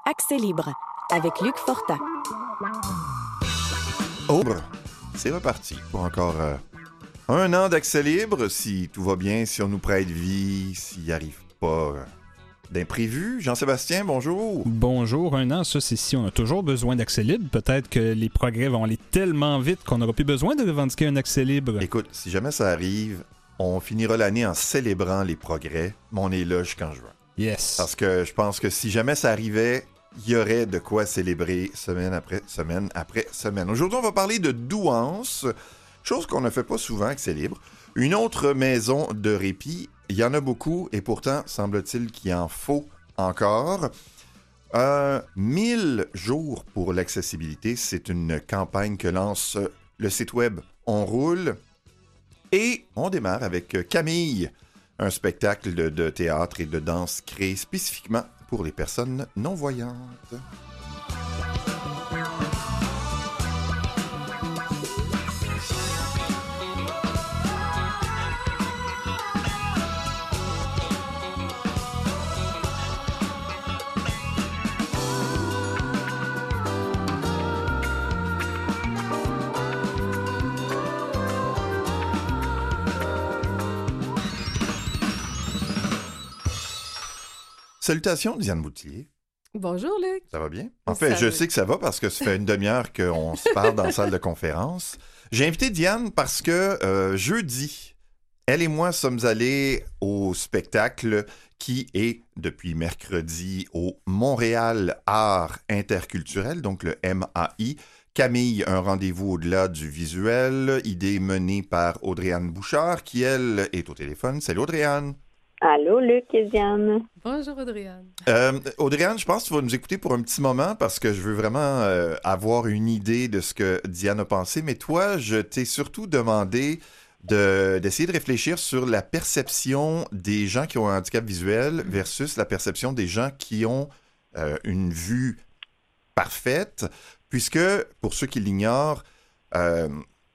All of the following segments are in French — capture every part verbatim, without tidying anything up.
Accès libre avec Luc Fortin. Oh, c'est reparti pour encore euh, un an d'accès libre, si tout va bien, si on nous prête vie, s'il n'y arrive pas euh, d'imprévu. Jean-Sébastien, bonjour. Bonjour, un an, ça c'est si on a toujours besoin d'accès libre. Peut-être que les progrès vont aller tellement vite qu'on n'aura plus besoin de revendiquer un accès libre. Écoute, si jamais ça arrive, on finira l'année en célébrant les progrès, mais on est là jusqu'en juin. Yes. Parce que je pense que si jamais ça arrivait, il y aurait de quoi célébrer semaine après semaine après semaine. Aujourd'hui, on va parler de douance, chose qu'on ne fait pas souvent avec C'est Libre. Une autre maison de répit, il y en a beaucoup et pourtant, semble-t-il qu'il en faut encore. Euh, mille jours pour l'accessibilité, c'est une campagne que lance le site web On Roule. Et on démarre avec Camille, un spectacle de, de théâtre et de danse créé spécifiquement pour les personnes non-voyantes. Salutations, Diane Boutillier. Bonjour, Luc. Ça va bien? En fait, Ça je va. sais que ça va parce que ça fait une demi-heure qu'on se parle dans la salle de conférence. J'ai invité Diane parce que euh, jeudi, elle et moi sommes allés au spectacle qui est, depuis mercredi, au Montréal Art Interculturel, donc le M A I. Camille, un rendez-vous au-delà du visuel, idée menée par Audrey-Anne Bouchard, qui, elle, est au téléphone. Salut, Audrey-Anne. Allô, Luc et Diane. Bonjour, Audrey-Anne. Euh, Audrey-Anne, je pense que tu vas nous écouter pour un petit moment parce que je veux vraiment euh, avoir une idée de ce que Diane a pensé. Mais toi, je t'ai surtout demandé de, d'essayer de réfléchir sur la perception des gens qui ont un handicap visuel versus la perception des gens qui ont euh, une vue parfaite. Puisque, pour ceux qui l'ignorent, euh,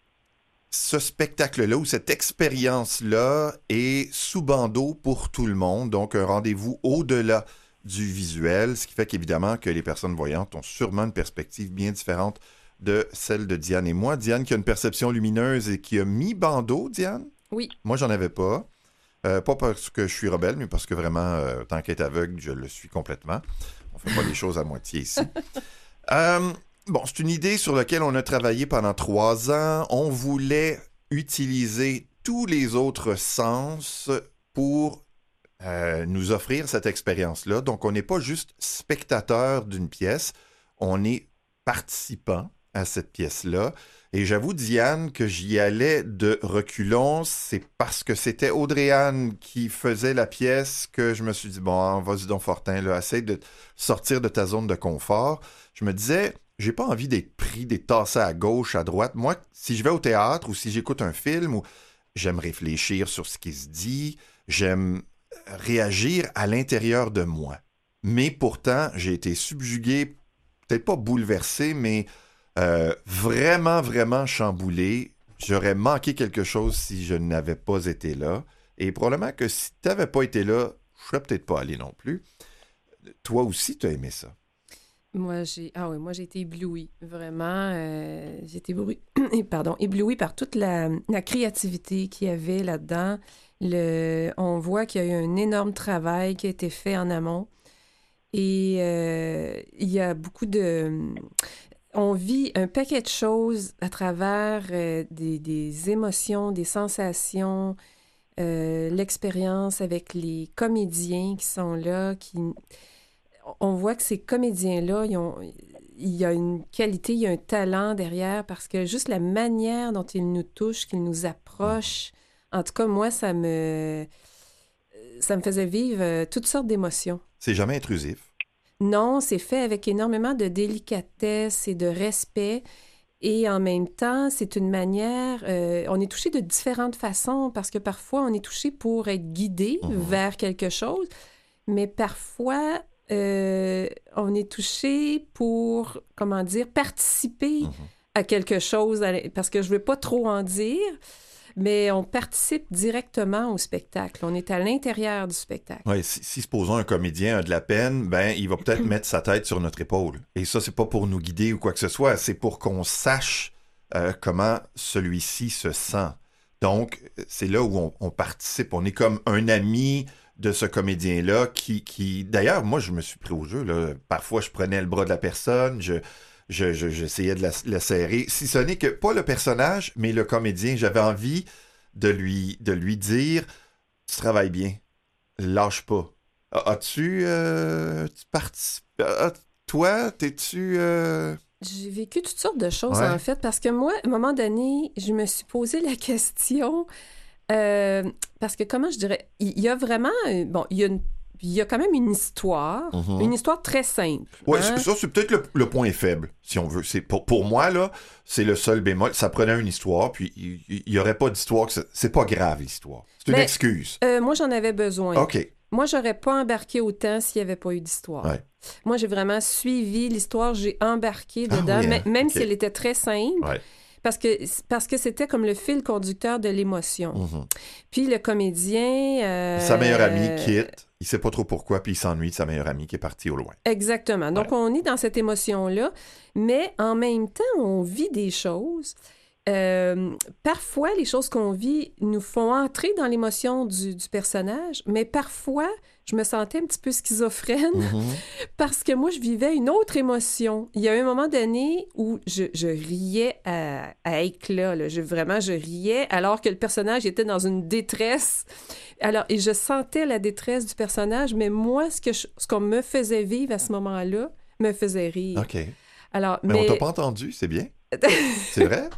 ce spectacle-là ou cette expérience-là est sous bandeau pour tout le monde, donc un rendez-vous au-delà du visuel, ce qui fait qu'évidemment que les personnes voyantes ont sûrement une perspective bien différente de celle de Diane et moi. Diane qui a une perception lumineuse et qui a mis bandeau, Diane? Oui. Moi, j'en avais pas. Euh, pas parce que je suis rebelle, mais parce que vraiment, euh, tant qu'être aveugle, je le suis complètement. On fait pas les choses à moitié ici. euh, Bon, c'est une idée sur laquelle on a travaillé pendant trois ans. On voulait utiliser tous les autres sens pour euh, nous offrir cette expérience-là. Donc, on n'est pas juste spectateur d'une pièce, on est participant à cette pièce-là. Et j'avoue, Diane, que j'y allais de reculons. C'est parce que c'était Audrey-Anne qui faisait la pièce que je me suis dit, bon, vas-y donc, Fortin, là, essaye de sortir de ta zone de confort. Je me disais... J'ai pas envie d'être pris, d'être tassé à gauche, à droite. Moi, si je vais au théâtre ou si j'écoute un film, ou j'aime réfléchir sur ce qui se dit, j'aime réagir à l'intérieur de moi. Mais pourtant, j'ai été subjugué, peut-être pas bouleversé, mais euh, vraiment, vraiment chamboulé. J'aurais manqué quelque chose si je n'avais pas été là. Et probablement que si tu n'avais pas été là, je serais peut-être pas allé non plus. Toi aussi, tu as aimé ça. Moi, j'ai ah oui, moi j'ai été éblouie, vraiment. Euh, j'ai été éblouie, pardon, éblouie par toute la, la créativité qu'il y avait là-dedans. Le, on voit qu'il y a eu un énorme travail qui a été fait en amont. Et euh, il y a beaucoup de... On vit un paquet de choses à travers euh, des, des émotions, des sensations, euh, l'expérience avec les comédiens qui sont là, qui... On voit que ces comédiens-là, ils ont, il y a une qualité, il y a un talent derrière parce que juste la manière dont ils nous touchent, qu'ils nous approchent, en tout cas, moi, ça me, ça me faisait vivre euh, toutes sortes d'émotions. C'est jamais intrusif. Non, c'est fait avec énormément de délicatesse et de respect. Et en même temps, c'est une manière... Euh, on est touché de différentes façons parce que parfois, on est touché pour être guidé mmh. vers quelque chose, mais parfois... Euh, on est touché pour, comment dire, participer mm-hmm. à quelque chose, parce que je ne veux pas trop en dire, mais on participe directement au spectacle. On est à l'intérieur du spectacle. Oui, si, si supposons un comédien a de la peine, ben il va peut-être mettre sa tête sur notre épaule. Et ça, c'est pas pour nous guider ou quoi que ce soit, c'est pour qu'on sache euh, comment celui-ci se sent. Donc, c'est là où on, on participe. On est comme un ami de ce comédien-là qui, qui... D'ailleurs, moi, je me suis pris au jeu, là. Parfois, je prenais le bras de la personne, je... Je, je, j'essayais de la, la serrer. Si ce n'est que, pas le personnage, mais le comédien, j'avais envie de lui, de lui dire « Tu travailles bien, lâche pas. As-tu, euh, tu participes... Ah, toi, t'es-tu... Euh... » J'ai vécu toutes sortes de choses, Ouais. en fait, parce que moi, à un moment donné, je me suis posé la question, euh, parce que, comment je dirais, il y a vraiment... Bon, il y a une il y a quand même une histoire, Mm-hmm. une histoire très simple. Oui, hein? ça, c'est peut-être le, le point faible, si on veut. C'est, pour, pour moi, là, c'est le seul bémol. Ça prenait une histoire, puis il n'y aurait pas d'histoire. Que ça, c'est pas grave, l'histoire. C'est une Mais, excuse. Euh, moi, j'en avais besoin. OK. Moi, j'aurais pas embarqué autant s'il n'y avait pas eu d'histoire. Ouais. Moi, j'ai vraiment suivi l'histoire, j'ai embarqué Ah dedans, oui, hein? m- même OK. si elle était très simple. Ouais. Parce que, parce que c'était comme le fil conducteur de l'émotion. Mm-hmm. Puis le comédien... euh, Sa meilleure amie quitte, il sait pas trop pourquoi, puis il s'ennuie de sa meilleure amie qui est partie au loin. Exactement. Donc, Ouais. on est dans cette émotion-là, mais en même temps, on vit des choses. Euh, parfois, les choses qu'on vit nous font entrer dans l'émotion du, du personnage, mais parfois, je me sentais un petit peu schizophrène Mm-hmm. parce que moi, je vivais une autre émotion. Il y a eu un moment donné où je, je riais à, à éclat. Là. Je, vraiment, je riais alors que le personnage était dans une détresse. Alors, et je sentais la détresse du personnage, mais moi, ce, que je- ce qu'on me faisait vivre à ce moment-là me faisait rire. OK. Alors, Mais, mais... on t'a pas entendu, c'est bien. C'est vrai?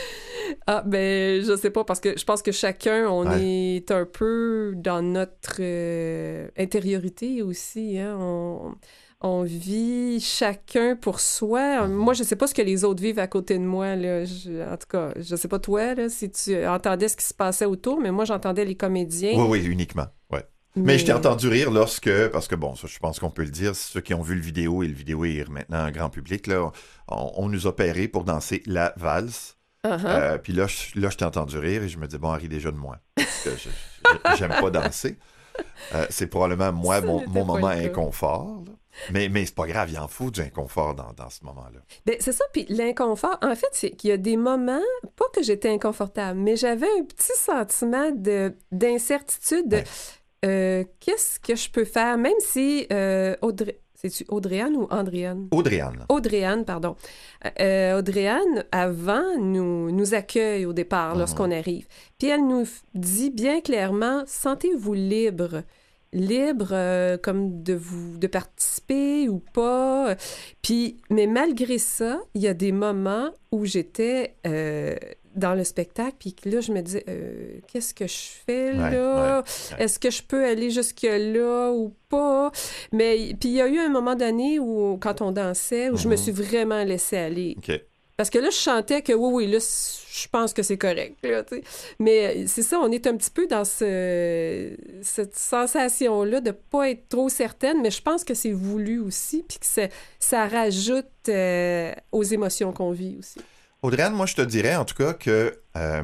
Ah, ben, je sais pas, parce que je pense que chacun, on Ouais. est un peu dans notre euh, intériorité aussi, hein. On, on vit chacun pour soi. Moi, je sais pas ce que les autres vivent à côté de moi, là. Je- en tout cas, je sais pas toi, là, si tu entendais ce qui se passait autour, mais moi, j'entendais les comédiens. Oui, oui, uniquement. Ouais. Mais, je t'ai entendu rire lorsque, parce que bon, ça, je pense qu'on peut le dire, ceux qui ont vu le vidéo, et le vidéo est maintenant en grand public, là, on, on nous a pairé pour danser la valse. Uh-huh. Euh, puis là, je, là, je t'ai entendu rire et je me dis, bon, elle rit déjà de moi. Parce que je- je- j'aime pas danser. Euh, c'est probablement, moi, Ça mon, n'était mon pas moment le cas. inconfort. Là. Mais, mais c'est pas grave, il en faut du inconfort dans, dans ce moment-là. Ben, c'est ça, puis l'inconfort, en fait, c'est qu'il y a des moments, pas que j'étais inconfortable, mais j'avais un petit sentiment de, d'incertitude de Ouais. euh, qu'est-ce que je peux faire, même si euh, Audrey... C'est-tu Audrey-Anne ou Andréanne? Audrey-Anne. Audrey-Anne, pardon. Euh, Audrey-Anne, avant, nous, nous accueille au départ Mhm. lorsqu'on arrive. Puis elle nous f- dit bien clairement, sentez-vous libre. Libre euh, comme de vous de participer ou pas. Puis, mais malgré ça, il y a des moments où j'étais euh, dans le spectacle, puis que là, je me disais, euh, qu'est-ce que je fais Ouais, là? ouais, ouais. Est-ce que je peux aller jusque-là ou pas? Mais puis il y a eu un moment donné où, quand on dansait, où je me Mhm. suis vraiment laissée aller. OK. Parce que là, je chantais que oui, oui, là, c- je pense que c'est correct. Là, tu sais. Mais c'est ça, on est un petit peu dans ce, cette sensation-là de pas être trop certaine, mais je pense que c'est voulu aussi, puis que ça, ça rajoute euh, aux émotions qu'on vit aussi. Audrey-Anne, moi, je te dirais en tout cas que euh,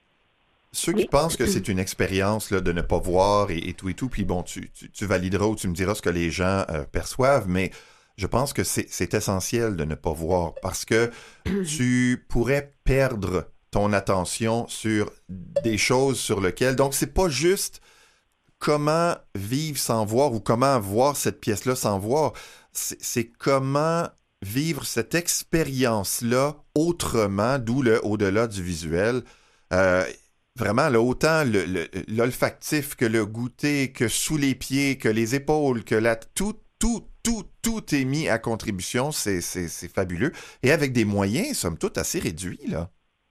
ceux qui Oui. pensent que c'est une expérience là, de ne pas voir et, et tout et tout, puis bon, tu, tu, tu valideras ou tu me diras ce que les gens euh, perçoivent, mais je pense que c'est, c'est essentiel de ne pas voir parce que tu pourrais perdre ton attention sur des choses sur lesquelles... Donc, c'est pas juste comment vivre sans voir ou comment voir cette pièce-là sans voir. C'est, c'est comment vivre cette expérience-là autrement, d'où le au-delà du visuel. Euh, vraiment, là, autant le, le- l'olfactif que le goûter, que sous les pieds, que les épaules, que la... Tout, tout, tout, tout est mis à contribution. C'est, c'est, c'est fabuleux. Et avec des moyens, somme toute, assez réduits, là.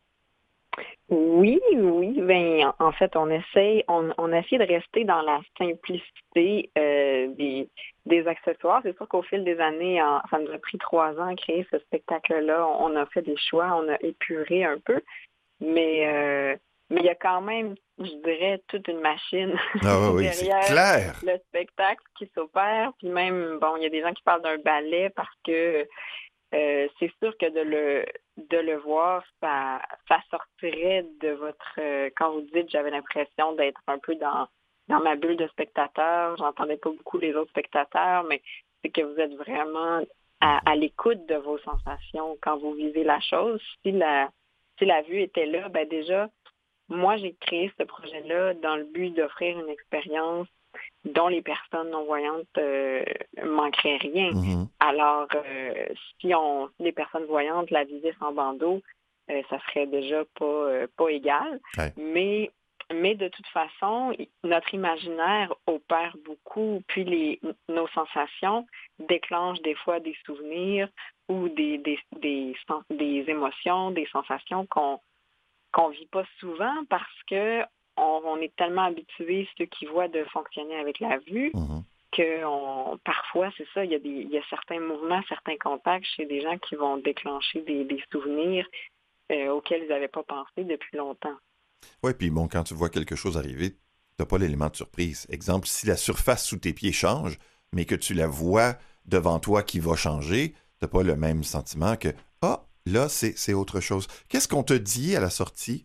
Oui, oui. Ben, en fait, on essaye, on, on essaie de rester dans la simplicité euh, des, des accessoires. C'est sûr qu'au fil des années, en- ça nous a pris trois ans à créer ce spectacle-là. On, on a fait des choix, on a épuré un peu, mais euh, mais il y a quand même, je dirais, toute une machine Ah oui, oui, c'est derrière clair. le spectacle qui s'opère. Puis même, bon, il y a des gens qui parlent d'un ballet parce que euh, c'est sûr que de le de le voir, ça, ça sortirait de votre... Euh, quand vous dites, j'avais l'impression d'être un peu dans, dans ma bulle de spectateurs, j'entendais pas beaucoup les autres spectateurs, mais c'est que vous êtes vraiment à, à l'écoute de vos sensations quand vous vivez la chose. Si la, si la vue était là, ben déjà, moi, j'ai créé ce projet-là dans le but d'offrir une expérience dont les personnes non-voyantes euh, manqueraient rien. Mm-hmm. Alors, euh, si on si les personnes voyantes la vivaient sans bandeau, euh, ça serait déjà pas, euh, pas égal. Ouais. Mais, mais de toute façon, notre imaginaire opère beaucoup, puis les, nos sensations déclenchent des fois des souvenirs ou des, des, des, des émotions, des sensations qu'on qu'on vit pas souvent parce que on, on est tellement habitués, ceux qui voient, de fonctionner avec la vue, Mm-hmm. que on, parfois, c'est ça, il y a des, il y a certains mouvements, certains contacts chez des gens qui vont déclencher des, des souvenirs euh, auxquels ils n'avaient pas pensé depuis longtemps. Oui, puis bon, quand tu vois quelque chose arriver, tu n'as pas l'élément de surprise. Exemple, si la surface sous tes pieds change, mais que tu la vois devant toi qui va changer, tu n'as pas le même sentiment que « Ah, là, c'est, c'est autre chose ». Qu'est-ce qu'on te dit à la sortie?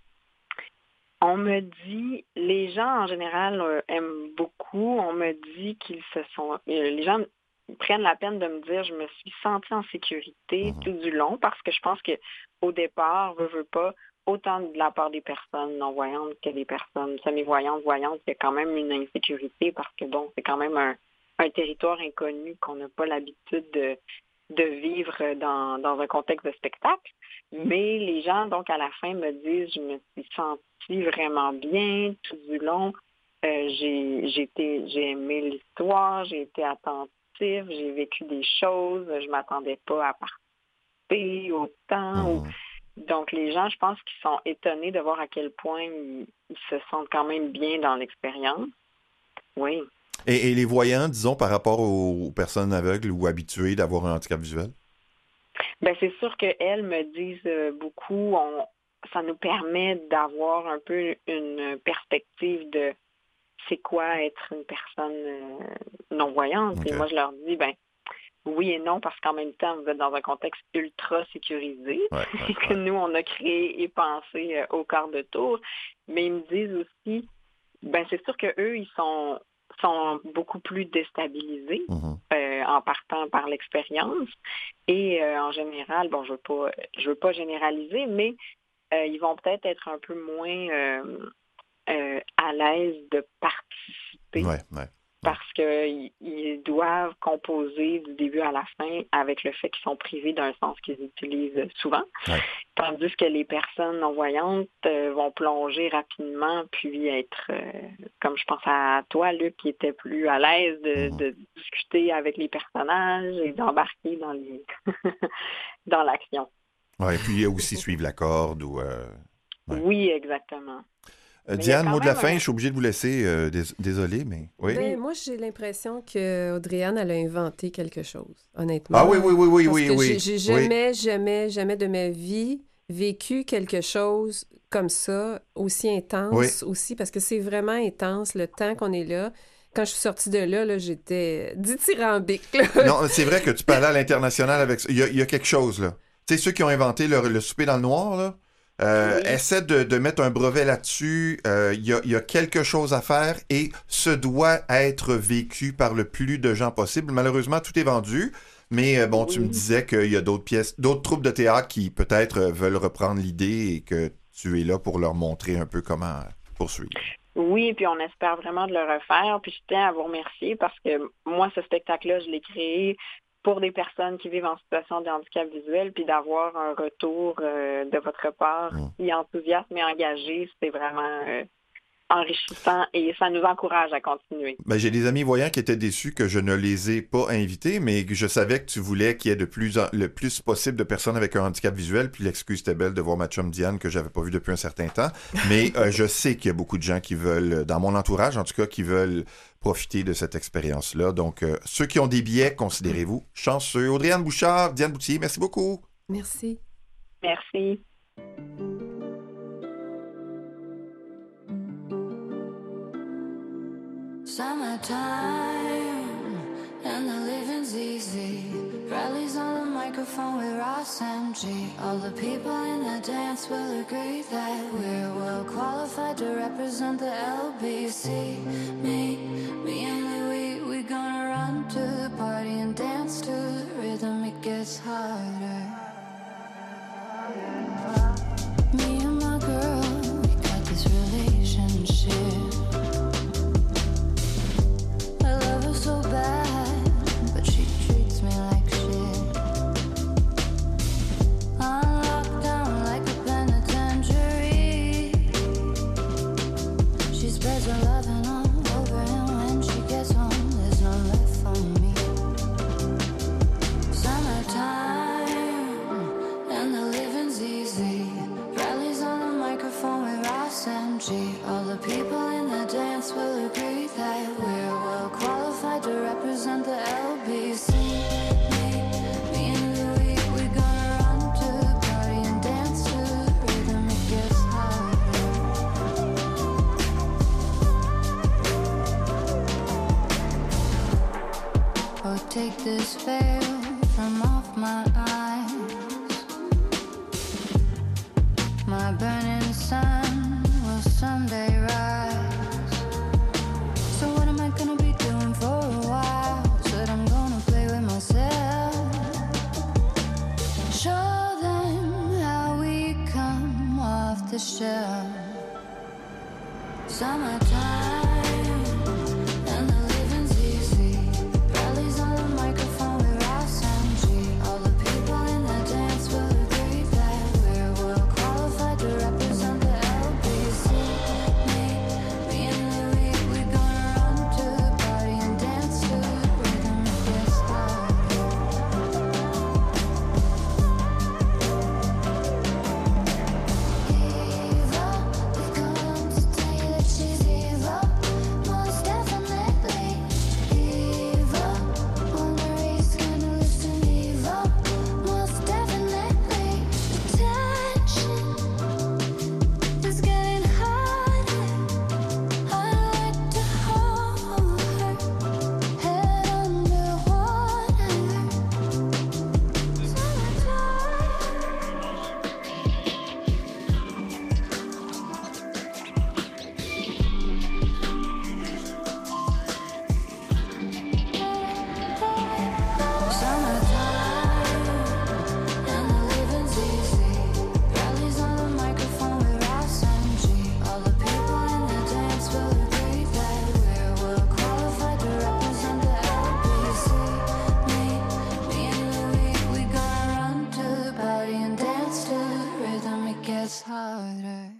On me dit, les gens en général euh, aiment beaucoup, on me dit qu'ils se sont... Euh, les gens prennent la peine de me dire, je me suis sentie en sécurité Mm-hmm. tout du long, parce que je pense qu'au départ, veux, veux pas, autant de la part des personnes non-voyantes que des personnes semi-voyantes, voyantes, il y a quand même une insécurité, parce que bon, c'est quand même un, un territoire inconnu qu'on n'a pas l'habitude de, de vivre dans, dans un contexte de spectacle. Mais les gens, donc, à la fin, me disent, je me suis sentie vraiment bien tout du long. Euh, j'ai, j'ai, été, j'ai aimé l'histoire, j'ai été attentive, j'ai vécu des choses, je m'attendais pas à participer autant. Ou... Donc, les gens, je pense qu'ils sont étonnés de voir à quel point ils, ils se sentent quand même bien dans l'expérience. Oui. Et, et les voyants, disons, par rapport aux, aux personnes aveugles ou habituées d'avoir un handicap visuel? Bien, c'est sûr qu'elles me disent beaucoup, on, ça nous permet d'avoir un peu une perspective de c'est quoi être une personne euh, non-voyante. Okay. Et moi, je leur dis, ben oui et non, parce qu'en même temps, vous êtes dans un contexte ultra sécurisé, Ouais, ouais, que ouais. nous, on a créé et pensé euh, au quart de tour. Mais ils me disent aussi, ben c'est sûr qu'eux, ils sont sont beaucoup plus déstabilisés Mm-hmm. euh, en partant par l'expérience. Et euh, en général, bon, je veux pas, je veux pas généraliser, mais euh, ils vont peut-être être un peu moins euh, euh, à l'aise de participer. Ouais, ouais. Parce qu'ils ils doivent composer du début à la fin avec le fait qu'ils sont privés d'un sens qu'ils utilisent souvent. Ouais. Tandis que les personnes non-voyantes euh, vont plonger rapidement puis être, euh, comme je pense à toi, Luc, qui était plus à l'aise de, Mm-hmm. de discuter avec les personnages et d'embarquer dans les dans l'action. Ouais, et puis aussi suivre la corde ou... Euh... Ouais. Oui, exactement. Euh, Diane, mot de la fin, un... je suis obligé de vous laisser. Euh, dés- désolé, mais oui. Ben, moi, j'ai l'impression que Audrey-Anne, elle a inventé quelque chose, honnêtement. Ah oui, oui, oui, oui, Parce oui, que oui. J'ai, j'ai jamais, oui. jamais, jamais de ma vie vécu quelque chose comme ça, aussi intense, oui. aussi, parce que c'est vraiment intense le temps qu'on est là. Quand je suis sortie de là, là j'étais dithyrambique. Là. Non, c'est vrai que tu peux aller à l'international avec ça. Il y a, il y a quelque chose, là. Tu sais, ceux qui ont inventé le, le souper dans le noir, là, euh, oui. essaie de, de mettre un brevet là-dessus. Euh, il y a, il y a quelque chose à faire et ce doit être vécu par le plus de gens possible. Malheureusement, tout est vendu. Mais bon, oui. Tu me disais qu'il y a d'autres pièces, d'autres troupes de théâtre qui peut-être veulent reprendre l'idée et que tu es là pour leur montrer un peu comment poursuivre. Oui, puis on espère vraiment de le refaire. Puis je tiens à vous remercier parce que moi, ce spectacle-là, je l'ai créé pour des personnes qui vivent en situation de handicap visuel, puis d'avoir un retour euh, de votre part mmh. si enthousiaste mais engagé, c'est vraiment euh, enrichissant et ça nous encourage à continuer. Ben, j'ai des amis voyants qui étaient déçus que je ne les ai pas invités, mais je savais que tu voulais qu'il y ait de plus en, le plus possible de personnes avec un handicap visuel, puis l'excuse était belle de voir ma chum Diane que j'avais pas vue depuis un certain temps, mais euh, je sais qu'il y a beaucoup de gens qui veulent, dans mon entourage en tout cas, qui veulent profiter de cette expérience-là. Donc, euh, ceux qui ont des billets, considérez-vous chanceux. Audrey-Anne Bouchard, Diane Bouthier, merci beaucoup. Merci. Merci. Summertime and the living's easy. Rallies on the mic. microphone with Ross M G. All the people in the dance will agree that we're well qualified to represent the L B C. Me, me and Louis, we gonna run to the party and dance to the rhythm. It gets harder. Me and my girl, we got this relationship. I love her so bad, but she treats me like shit. I'm locked down like a penitentiary. She spreads her loving all over, and when she gets home, there's no left for me. Summertime, and the living's easy. Rallies on the microphone with Ross M G. All the people in the dance will agree that we're well qualified to represent the L B C. Me, me and Louis, we gonna run to the party and dance to the rhythm. It gets harder. Oh, take this veil from off my eyes. My burning sun will someday rise. So what am I gonna be doing for a while? Said I'm gonna play with myself. Show them how we come off the shelf. Summertime, and the living's easy. Rallies on the microphone with Ross M G. All the people in the dance will agree that we're well qualified to represent the L B C. Me, me and Louis, we gonna run to the party and dance to the rhythm. It gets harder. Eva, we come to tell you that she's evil, most definitely. Eva, Maurice gonna listen. Eva, most definitely. The tension is getting harder. I like to hold her head underwater. Summertime, and the living's easy. Rallies on the microphone with Ross M G. All the people in the dance will agree that we're well qualified to represent the L B C. Me, me and Louis, we gonna run to the party and dance to the rhythm. It gets harder.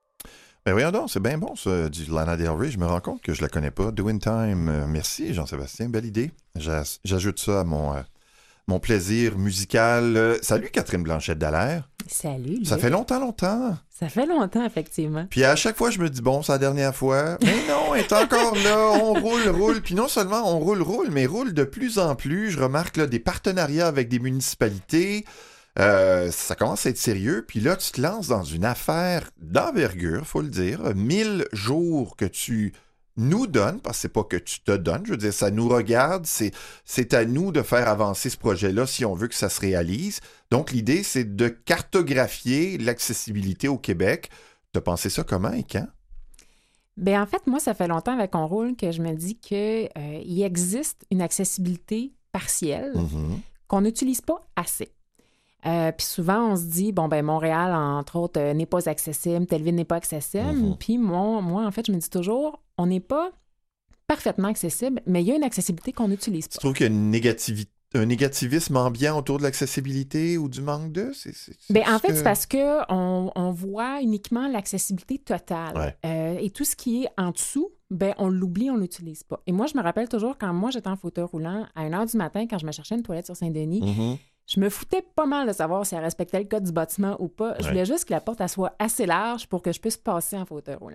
Ben voyons donc, c'est bien bon ça, du Lana Del Rey. Je me rends compte que je la connais pas. Doing Time. Euh, merci Jean-Sébastien, belle idée. J'as- J'ajoute ça à mon, euh, mon plaisir musical. Euh, salut Catherine Blanchette-Dallaire. Salut, Ça Luc. fait longtemps, longtemps. Ça fait longtemps, effectivement. Puis à chaque fois, je me dis, bon, c'est la dernière fois. Mais non, elle est encore là. On roule, roule. Puis non seulement on roule, roule, mais roule de plus en plus. Je remarque là, des partenariats avec des municipalités. Euh, ça commence à être sérieux. Puis là, tu te lances dans une affaire d'envergure, faut le dire. mille jours que tu nous donnes, parce que c'est pas que tu te donnes, je veux dire, ça nous regarde, c'est, c'est à nous de faire avancer ce projet-là si on veut que ça se réalise. Donc, l'idée, c'est de cartographier l'accessibilité au Québec. T'as pensé ça comment et quand? Ben en fait, moi, ça fait longtemps avec On Roule que je me dis qu'il euh, existe une accessibilité partielle Mhm. qu'on n'utilise pas assez. Euh, puis souvent, on se dit, bon, ben Montréal, entre autres, euh, n'est pas accessible, telle ville n'est pas accessible. Mhm. Puis moi, moi, en fait, je me dis toujours, on n'est pas parfaitement accessible, mais il y a une accessibilité qu'on n'utilise Tu pas. trouves qu'il y a une négativité, un négativisme ambiant autour de l'accessibilité ou du manque de? C'est, c'est, c'est Ben, en ce fait, que- c'est parce qu'on on voit uniquement l'accessibilité totale. Ouais. Euh, et tout ce qui est en dessous, ben, on l'oublie, on ne l'utilise pas. Et moi, je me rappelle toujours quand moi, j'étais en fauteuil roulant, à une heure du matin, quand je me cherchais une toilette sur Saint-Denis, Mhm. je me foutais pas mal de savoir si elle respectait le code du bâtiment ou pas. Je Ouais. voulais juste que la porte elle soit assez large pour que je puisse passer en fauteuil roulant.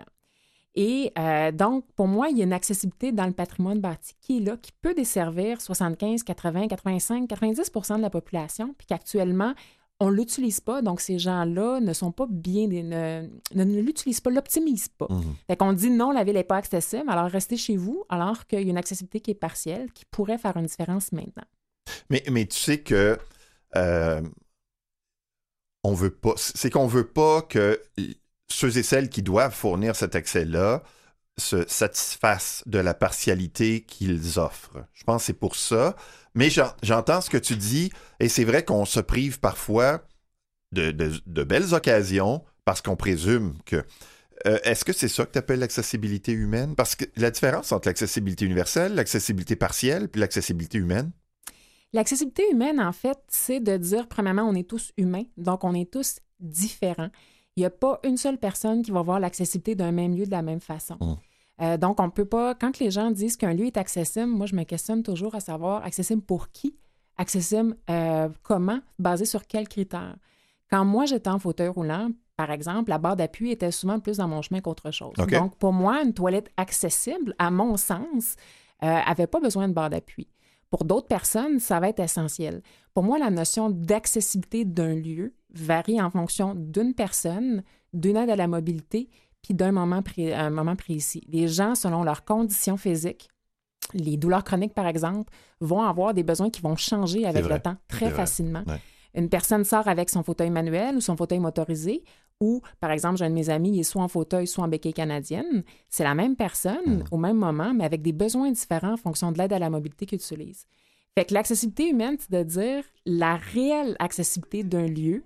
Et euh, donc, pour moi, il y a une accessibilité dans le patrimoine bâti qui est là, qui peut desservir soixante-quinze, quatre-vingts, quatre-vingt-cinq, quatre-vingt-dix pour cent de la population, puis qu'actuellement, on ne l'utilise pas. Donc, ces gens-là ne sont pas bien, ne, ne, ne l'utilisent pas, l'optimisent pas. Mhm. Fait qu'on dit non, la ville n'est pas accessible, alors restez chez vous, alors qu'il y a une accessibilité qui est partielle, qui pourrait faire une différence maintenant. Mais, mais tu sais que euh, on veut pas, c'est qu'on veut pas que ceux et celles qui doivent fournir cet accès-là se satisfassent de la partialité qu'ils offrent. Je pense que c'est pour ça. Mais j'en, j'entends ce que tu dis, et c'est vrai qu'on se prive parfois de, de, de belles occasions parce qu'on présume que... Euh, est-ce que c'est ça que tu appelles l'accessibilité humaine? Parce que la différence entre l'accessibilité universelle, l'accessibilité partielle, puis l'accessibilité humaine? L'accessibilité humaine, en fait, c'est de dire, premièrement, on est tous humains, donc on est tous différents. Il n'y a pas une seule personne qui va voir l'accessibilité d'un même lieu de la même façon. Mmh. Euh, donc, on ne peut pas... Quand les gens disent qu'un lieu est accessible, moi, je me questionne toujours à savoir accessible pour qui? Accessible euh, comment? Basé sur quels critères? Quand moi, j'étais en fauteuil roulant, par exemple, la barre d'appui était souvent plus dans mon chemin qu'autre chose. Okay. Donc, pour moi, une toilette accessible, à mon sens, n'avait euh, pas besoin de barre d'appui. Pour d'autres personnes, ça va être essentiel. Pour moi, la notion d'accessibilité d'un lieu varie en fonction d'une personne, d'une aide à la mobilité, puis d'un moment, pré- un moment précis. Les gens, selon leurs conditions physiques, les douleurs chroniques, par exemple, vont avoir des besoins qui vont changer avec le temps très facilement. Ouais. Une personne sort avec son fauteuil manuel ou son fauteuil motorisé, ou, par exemple, j'ai un de mes amis, il est soit en fauteuil, soit en béquille canadienne. C'est la même personne, mmh. au même moment, mais avec des besoins différents en fonction de l'aide à la mobilité qu'il utilise. Fait que l'accessibilité humaine, c'est de dire la réelle accessibilité d'un lieu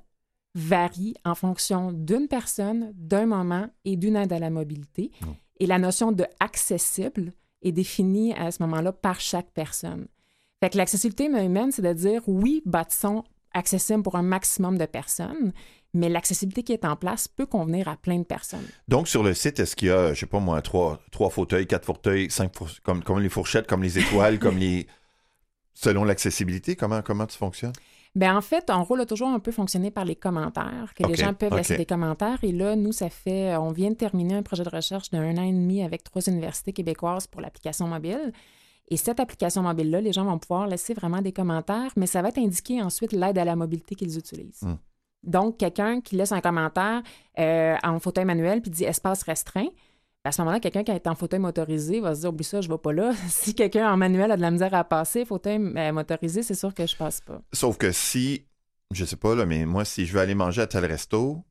varie en fonction d'une personne, d'un moment et d'une aide à la mobilité. Mmh. Et la notion de accessible est définie à ce moment-là par chaque personne. Fait que l'accessibilité humaine, c'est de dire, oui, bâtissons accessible pour un maximum de personnes, mais l'accessibilité qui est en place peut convenir à plein de personnes. Donc, sur le site, est-ce qu'il y a, je sais pas moi, trois, trois fauteuils, quatre fauteuils, cinq four... comme, comme les fourchettes, comme les étoiles, comme les... Selon l'accessibilité, comment, comment tu fonctionnes? Bien, en fait, on roule toujours un peu fonctionner par les commentaires, que okay, les gens peuvent okay. laisser des commentaires. Et là, nous, ça fait... On vient de terminer un projet de recherche d'un an et demi avec trois universités québécoises pour l'application mobile. Et cette application mobile-là, les gens vont pouvoir laisser vraiment des commentaires, mais ça va être indiqué ensuite l'aide à la mobilité qu'ils utilisent. Mm. Donc, quelqu'un qui laisse un commentaire euh, en fauteuil manuel puis dit « espace restreint », à ce moment-là, quelqu'un qui est en fauteuil motorisé va se dire « oublie ça, je ne vais pas là ». Si quelqu'un en manuel a de la misère à passer, fauteuil euh, motorisé, c'est sûr que je ne passe pas. Sauf que si, je sais pas, là, mais moi, si je veux aller manger à tel resto,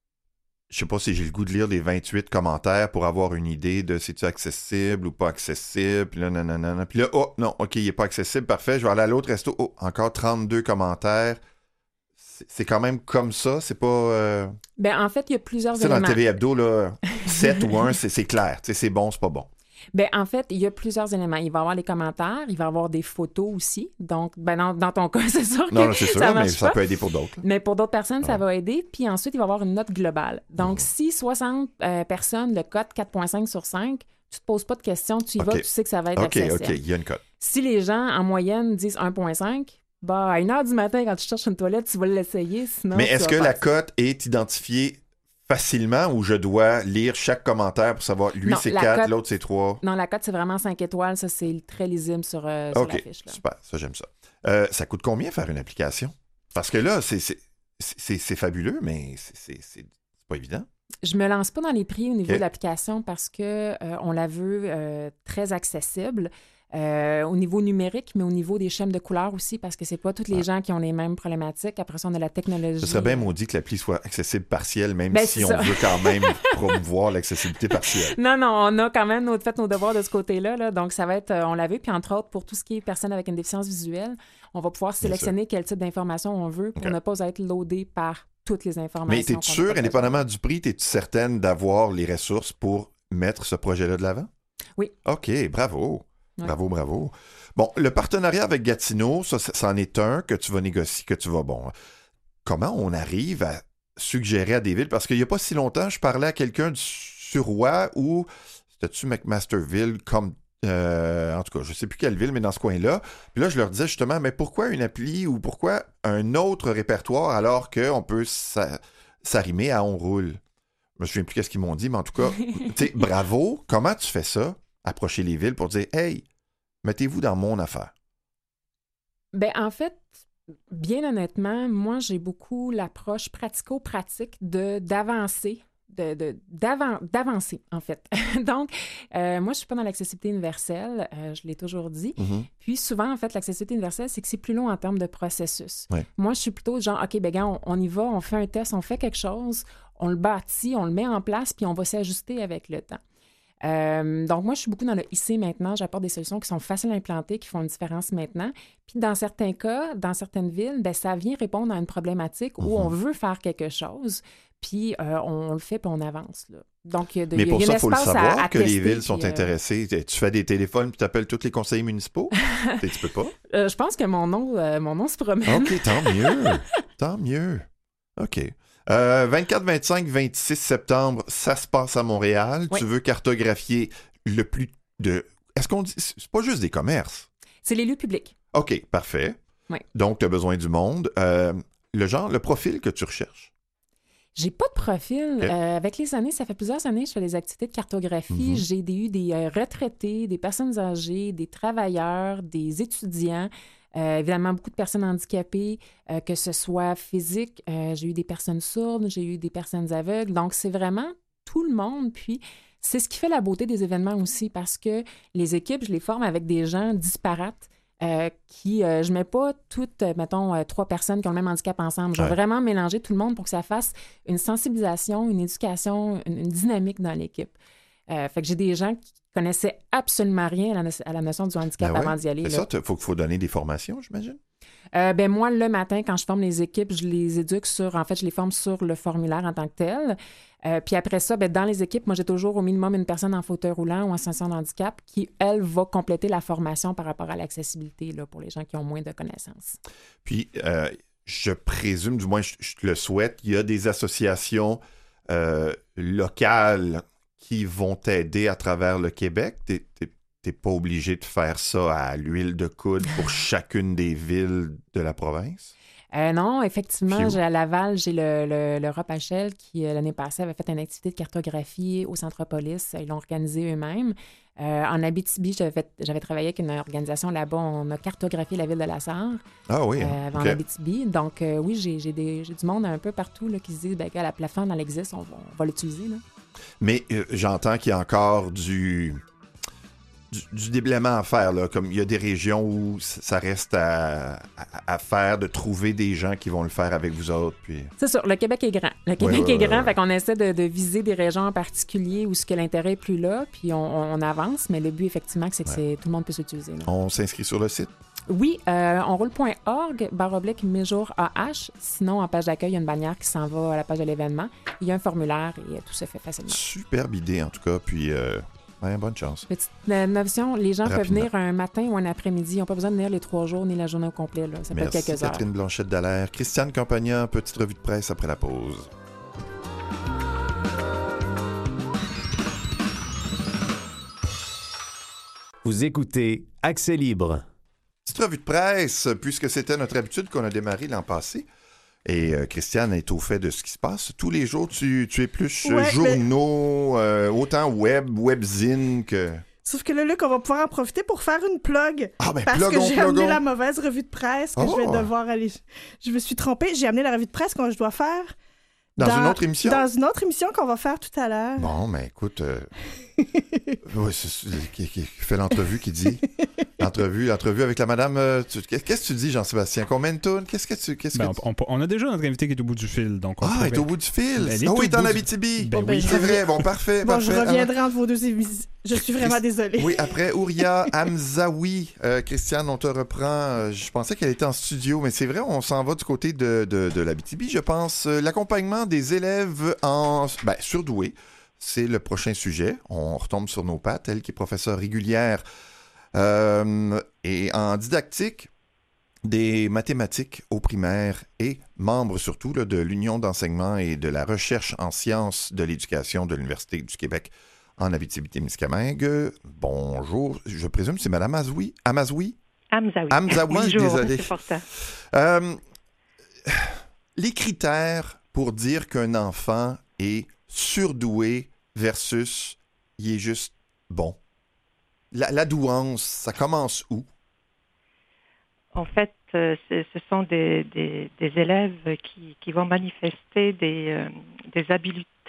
je sais pas si j'ai le goût de lire les vingt-huit commentaires pour avoir une idée de si c'est accessible ou pas accessible. Puis là, nanana. Puis là, oh, non, OK, il n'est pas accessible, parfait. Je vais aller à l'autre resto. Oh, encore trente-deux commentaires. C'est, c'est quand même comme ça, c'est pas... Euh... Bien, en fait, il y a plusieurs éléments. Tu sais, dans le T V Hebdo, là, sept ou un, c'est, c'est clair. Tu sais, c'est bon, c'est pas bon. Bien, en fait, il y a plusieurs éléments. Il va y avoir les commentaires, il va y avoir des photos aussi. Donc, ben dans, dans ton cas, c'est sûr que non, non, c'est sûr, ça mais pas. Ça peut aider pour d'autres. Mais pour d'autres personnes, ouais. ça va aider. Puis ensuite, il va y avoir une note globale. Donc, mmh. si soixante euh, personnes le cotent quatre virgule cinq sur cinq, tu te poses pas de questions, tu y okay. vas, tu sais que ça va être okay, accessible. OK, OK, il y a une cote. Si les gens, en moyenne, disent un virgule cinq, bah, à une heure du matin, quand tu cherches une toilette, tu vas l'essayer, sinon... Mais est-ce que la cote est identifiée facilement ou je dois lire chaque commentaire pour savoir lui non, c'est quatre, l'autre c'est trois? Non, la cote c'est vraiment cinq étoiles, ça c'est très lisible sur, euh, sur okay, la fiche. OK, super, ça j'aime ça. Euh, ça coûte combien faire une application? Parce que là, c'est, c'est, c'est, c'est fabuleux, mais c'est, c'est, c'est, c'est pas évident. Je me lance pas dans les prix au niveau okay. de l'application parce qu'on euh, la veut euh, très accessible. Euh, au niveau numérique, mais au niveau des schèmes de couleurs aussi, parce que c'est pas tous les ah. gens qui ont les mêmes problématiques. Après ça, on a la technologie. Ce serait bien maudit que l'appli soit accessible partielle, même ben, si on ça. veut quand même promouvoir l'accessibilité partielle. Non, non, on a quand même notre, fait nos devoirs de ce côté-là. Là, donc, ça va être, on l'a vu. Puis, entre autres, pour tout ce qui est personnes avec une déficience visuelle, on va pouvoir sélectionner quel type d'informations on veut pour okay. ne pas être loadé par toutes les informations. Mais t'es-tu sûr, indépendamment du prix, t'es-tu certaine d'avoir les ressources pour mettre ce projet-là de l'avant? Oui. OK, bravo. Bravo, bravo. Bon, le partenariat avec Gatineau, ça, ça en est un que tu vas négocier, que tu vas, bon... Comment on arrive à suggérer à des villes? Parce qu'il n'y a pas si longtemps, je parlais à quelqu'un du Suroît ou, c'était-tu McMasterville, comme... Euh, en tout cas, je ne sais plus quelle ville, mais dans ce coin-là. Puis là, je leur disais justement, mais pourquoi une appli ou pourquoi un autre répertoire alors qu'on peut s'a- s'arrimer à On Roule? Je me souviens plus qu'est-ce qu'ils m'ont dit, mais en tout cas, tu sais, bravo. Comment tu fais ça? Approcher les villes pour dire « Hey, mettez-vous dans mon affaire. » Bien, en fait, bien honnêtement, moi, j'ai beaucoup l'approche pratico-pratique de, d'avancer de, de, d'avan- d'avancer, en fait. Donc, euh, moi, je ne suis pas dans l'accessibilité universelle, euh, je l'ai toujours dit. Mm-hmm. Puis souvent, en fait, l'accessibilité universelle, c'est que c'est plus long en termes de processus. Ouais. Moi, je suis plutôt genre, OK, ben gars, on, on y va, on fait un test, on fait quelque chose, on le bâtit, on le met en place, puis on va s'ajuster avec le temps. Euh, donc, moi, je suis beaucoup dans le I C maintenant. J'apporte des solutions qui sont faciles à implanter, qui font une différence maintenant. Puis, dans certains cas, dans certaines villes, ben, ça vient répondre à une problématique où Mm-hmm. on veut faire quelque chose, puis euh, on, on le fait, puis on avance. Là. Donc, il y a de, Mais il y a pour un ça, il faut le espace à- savoir à que les tester, villes sont puis, euh, intéressées. Tu fais des téléphones puis tu appelles tous les conseillers municipaux? tu tu peux pas? euh, je pense que mon nom, euh, mon nom se promène. OK, tant mieux. Tant mieux. OK. Euh, vingt-quatre, vingt-cinq, vingt-six septembre, ça se passe à Montréal. Oui. Tu veux cartographier le plus de... Est-ce qu'on dit... C'est pas juste des commerces. C'est les lieux publics. OK, parfait. Oui. Donc, tu as besoin du monde. Euh, le genre, le profil que tu recherches. J'ai pas de profil. Ok. Euh, avec les années, ça fait plusieurs années que je fais des activités de cartographie. Mhm. J'ai des- eu des euh, retraités, des personnes âgées, des travailleurs, des étudiants, euh, évidemment beaucoup de personnes handicapées, euh, que ce soit physique. Euh, j'ai eu des personnes sourdes, j'ai eu des personnes aveugles. Donc, c'est vraiment tout le monde. Puis, c'est ce qui fait la beauté des événements aussi, parce que les équipes, je les forme avec des gens disparates. Euh, qui, euh, je mets pas toutes, euh, mettons, euh, trois personnes qui ont le même handicap ensemble. Je vais Ouais. vraiment mélanger tout le monde pour que ça fasse une sensibilisation, une éducation, une, une dynamique dans l'équipe. Euh, fait que j'ai des gens qui connaissaient absolument rien à la, no- à la notion du handicap Ben ouais. avant d'y aller. C'est là. ça, il faut, faut donner des formations, j'imagine? Euh, ben moi, le matin, quand je forme les équipes, je les éduque sur, en fait, je les forme sur le formulaire en tant que tel. Euh, puis après ça, ben, dans les équipes, moi, j'ai toujours au minimum une personne en fauteuil roulant ou en situation de handicap qui, elle, va compléter la formation par rapport à l'accessibilité là, pour les gens qui ont moins de connaissances. Puis, euh, je présume, du moins, je, je te le souhaite, il y a des associations euh, locales qui vont t'aider à travers le Québec. T'es, t'es, t'es pas obligé de faire ça à l'huile de coude pour chacune des villes de la province? Euh, non, effectivement, Phew. j'ai à Laval, j'ai le, le, le R O P H L qui, euh, l'année passée, avait fait une activité de cartographie au Centropolis. Ils l'ont organisé eux-mêmes. Euh, en Abitibi, j'avais, fait- j'avais travaillé avec une organisation là-bas. On a cartographié la ville de La Sarre Ah oui, euh, OK. en Abitibi. Donc, euh, oui, j'ai, j'ai, des, j'ai du monde un peu partout là, qui se disent ben, que la plateforme, elle existe, on va, on va l'utiliser. Là. Mais euh, j'entends qu'il y a encore du, du, du déblaiement à faire. Là. Comme il y a des régions où c- ça reste à, à, à faire, de trouver des gens qui vont le faire avec vous autres. Puis... C'est sûr, le Québec est grand. Le Québec ouais, est grand, ouais, fait qu'on essaie de, de viser des régions en particulier où ce que l'intérêt est plus là, puis on, on avance, mais le but, effectivement, c'est que Ouais. c'est, tout le monde peut s'utiliser. Là. On s'inscrit sur le site. Oui, euh, onroule.org, barre oblique, Méjour A H. Sinon, en page d'accueil, il y a une bannière qui s'en va à la page de l'événement. Il y a un formulaire et euh, tout se fait facilement. Superbe idée, en tout cas. Puis, euh, ouais, bonne chance. Petite euh, notion, les gens peuvent Rapidement. venir un matin ou un après-midi. Ils n'ont pas besoin de venir les trois jours ni la journée au complet. Là. Ça peut être Merci, quelques heures. Catherine Blanchette-Dallaire. Christiane Campagna, petite revue de presse après la pause. Vous écoutez Accès libre. Petite revue de presse, puisque c'était notre habitude qu'on a démarré l'an passé. Et euh, Christiane est au fait de ce qui se passe. Tous les jours, tu, tu es plus euh, Ouais, journaux, euh, autant web, webzine que... Sauf que là, Luc, on va pouvoir en profiter pour faire une plug. Ah ben, Parce plugons, que j'ai amené plugons. la mauvaise revue de presse que Oh. je vais devoir aller... Je me suis trompée. J'ai amené la revue de presse que je dois faire... Dans, une autre émission? Dans une autre émission qu'on va faire tout à l'heure. Bon, mais écoute... euh, ouais, c'est, c'est- qui, qui fait l'entrevue qui dit... L'entrevue, l'entrevue avec la madame... euh, tu- qu'est-ce que tu dis, Jean-Sébastien? Combien de tonnes? Qu'est-ce que tu... Qu'est-ce Ben, que tu- on, on- on a déjà notre invité qui est au bout du fil. Donc on Ah, elle est pourrait- au bout du fil! Elle est Ah oui, au elle est en bout du- Abitibi! Ben oui. C'est vrai, bon, parfait, Bon, je parfait. reviendrai entre vos deux émissions. Je suis vraiment désolée. Oui, après Ouria Hamzaoui, euh, Christiane, on te reprend. Euh, je pensais qu'elle était en studio, mais c'est vrai, on s'en va du côté de, de, de l'Abitibi, je pense. Euh, l'accompagnement des élèves en ben, surdoués, c'est le prochain sujet. On retombe sur nos pattes. Elle qui est professeure régulière euh, et en didactique des mathématiques au primaire et membre surtout là, de l'Union d'enseignement et de la recherche en sciences de l'éducation de l'Université du Québec en Abitibi-Témiscamingue. Bonjour, je présume que c'est Mme Azoui. Amazoui? Hamzaoui. Hamzaoui, Bonjour, désolé. c'est pour ça. Euh, les critères pour dire qu'un enfant est surdoué versus il est juste bon. La, la douance, ça commence où? En fait, euh, ce ce sont des, des, des élèves qui, qui vont manifester des, euh, des habiletés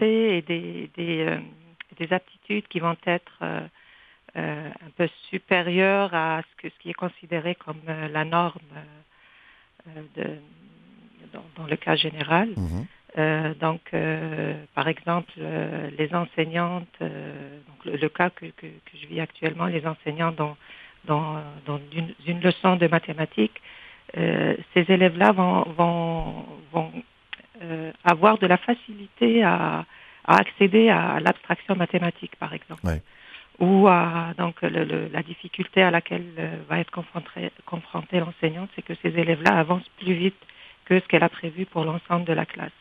habiletés et des, des, euh, des aptitudes qui vont être euh, euh, un peu supérieures à ce, que, ce qui est considéré comme euh, la norme euh, de, dans, dans le cas général. Mhm. Euh, donc, euh, par exemple, euh, les enseignantes, euh, donc le, le cas que, que, que je vis actuellement, les enseignants dans, dans, dans une, une leçon de mathématiques, euh, ces élèves-là vont, vont, vont euh, avoir de la facilité à, à accéder à l'abstraction mathématique, par exemple. Ouais. Ou à donc le, le, la difficulté à laquelle euh, va être confrontée, confrontée l'enseignante, c'est que ces élèves-là avancent plus vite que ce qu'elle a prévu pour l'ensemble de la classe.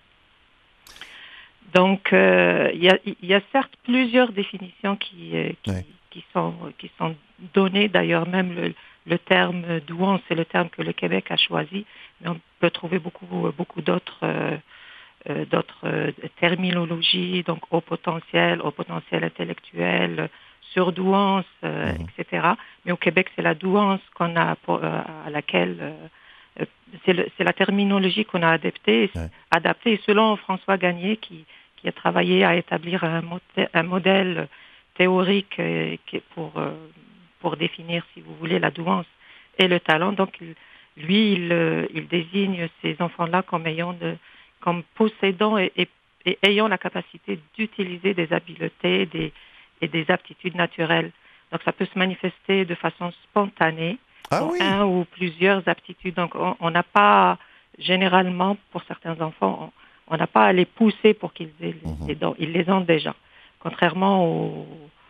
Donc, il euh, y, a, y a certes plusieurs définitions qui, euh, qui, ouais. qui, sont, qui sont données. D'ailleurs, même le, le terme douance, c'est le terme que le Québec a choisi, mais on peut trouver beaucoup, beaucoup d'autres, euh, euh, d'autres euh, terminologies, donc haut potentiel, haut potentiel intellectuel, surdouance, euh, mmh. et cetera. Mais au Québec, c'est la douance qu'on a pour, euh, à laquelle... Euh, c'est, le, c'est la terminologie qu'on a adaptée, ouais. adaptée. Et selon François Gagné, qui, qui a travaillé à établir un, modè- un modèle théorique euh, pour, euh, pour définir, si vous voulez, la douance et le talent. Donc, il, lui, il, euh, il désigne ces enfants-là comme, ayant de, comme possédant et, et, et ayant la capacité d'utiliser des habiletés des, et des aptitudes naturelles. Donc, ça peut se manifester de façon spontanée. Ah oui. Un ou plusieurs aptitudes. Donc, on n'a pas, généralement, pour certains enfants, on n'a pas à les pousser pour qu'ils aient mmh. les dons. Ils les ont déjà. Contrairement aux,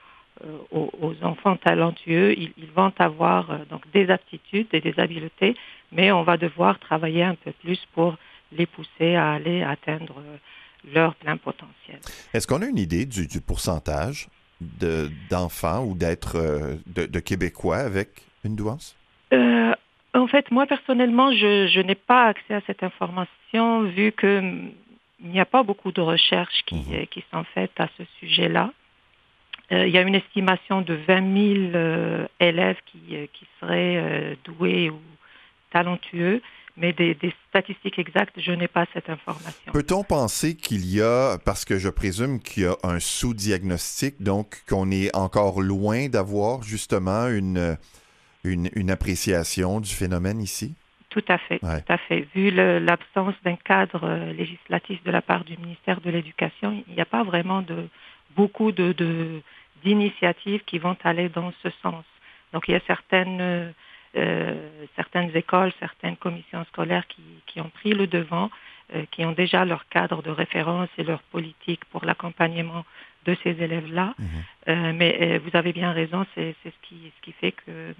aux, aux enfants talentueux, ils, ils vont avoir euh, donc des aptitudes et des habiletés, mais on va devoir travailler un peu plus pour les pousser à aller atteindre euh, leur plein potentiel. Est-ce qu'on a une idée du, du pourcentage de, d'enfants ou d'êtres euh, de, de Québécois avec une douance? Euh, en fait, moi, personnellement, je, je n'ai pas accès à cette information vu qu'il n'y a pas beaucoup de recherches qui, mmh. qui sont faites à ce sujet-là. Euh, il y a une estimation de vingt mille euh, élèves qui, qui seraient euh, doués ou talentueux, mais des, des statistiques exactes, je n'ai pas cette information. Peut-on penser qu'il y a, parce que je présume qu'il y a un sous-diagnostic, donc qu'on est encore loin d'avoir justement une... Une, une appréciation du phénomène ici? Tout à fait, ouais. tout à fait. Vu le, l'absence d'un cadre euh, législatif de la part du ministère de l'Éducation, il n'y a pas vraiment de beaucoup de, de, d'initiatives qui vont aller dans ce sens. Donc, il y a certaines, euh, certaines écoles, certaines commissions scolaires qui, qui ont pris le devant, euh, qui ont déjà leur cadre de référence et leur politique pour l'accompagnement de ces élèves-là. Mmh. Euh, mais euh, vous avez bien raison, c'est, c'est ce qui, ce qui fait que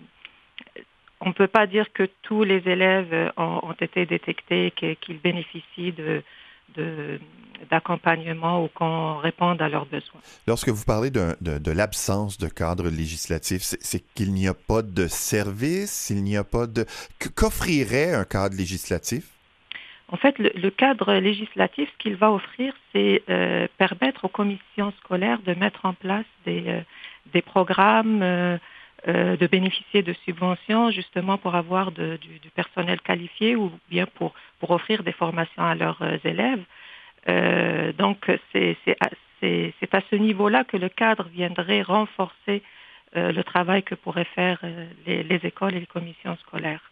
on ne peut pas dire que tous les élèves ont, ont été détectés, qu'ils bénéficient de, de, d'accompagnement ou qu'on réponde à leurs besoins. Lorsque vous parlez de, de, de l'absence de cadre législatif, c'est, c'est qu'il n'y a pas de service, il n'y a pas de... Qu'offrirait un cadre législatif? En fait, le, le cadre législatif, ce qu'il va offrir, c'est euh, permettre aux commissions scolaires de mettre en place des, euh, des programmes... Euh, Euh, de bénéficier de subventions justement pour avoir de, du, du personnel qualifié ou bien pour, pour offrir des formations à leurs euh, élèves. Euh, donc, c'est, c'est, à, c'est, c'est à ce niveau-là que le cadre viendrait renforcer euh, le travail que pourraient faire euh, les, les écoles et les commissions scolaires.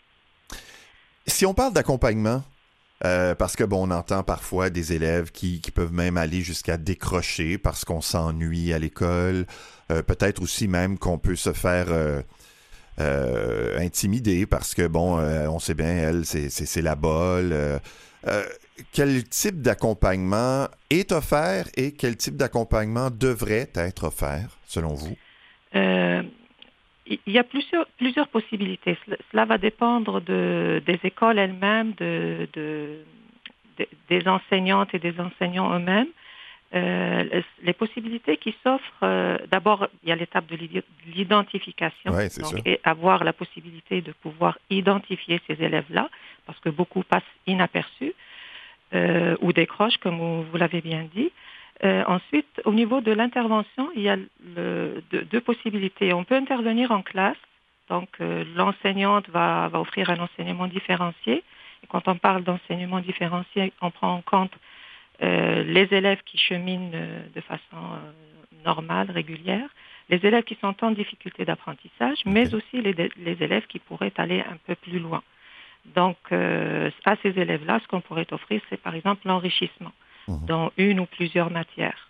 Si on parle d'accompagnement, Euh, parce que, bon, on entend parfois des élèves qui, qui peuvent même aller jusqu'à décrocher parce qu'on s'ennuie à l'école. Euh, peut-être aussi même qu'on peut se faire euh, euh, intimider parce que, bon, euh, on sait bien, elle, c'est, c'est, c'est la bolle. Euh, euh, quel type d'accompagnement est offert et quel type d'accompagnement devrait être offert, selon vous? Euh... Il y a plusieurs, plusieurs possibilités. Cela va dépendre de, des écoles elles-mêmes, de, de, de, des enseignantes et des enseignants eux-mêmes. Euh, les possibilités qui s'offrent, euh, d'abord, il y a l'étape de l'identification. Ouais, c'est donc, ça. Et avoir la possibilité de pouvoir identifier ces élèves-là, parce que beaucoup passent inaperçus euh, ou décrochent, comme vous, vous l'avez bien dit. Euh, ensuite, au niveau de l'intervention, il y a le, deux, deux possibilités. On peut intervenir en classe, donc euh, l'enseignante va, va offrir un enseignement différencié. Et quand on parle d'enseignement différencié, on prend en compte euh, les élèves qui cheminent euh, de façon euh, normale, régulière, les élèves qui sont en difficulté d'apprentissage, okay. mais aussi les, les élèves qui pourraient aller un peu plus loin. Donc, euh, à ces élèves-là, ce qu'on pourrait offrir, c'est par exemple l'enrichissement mmh. dans une ou plusieurs matières.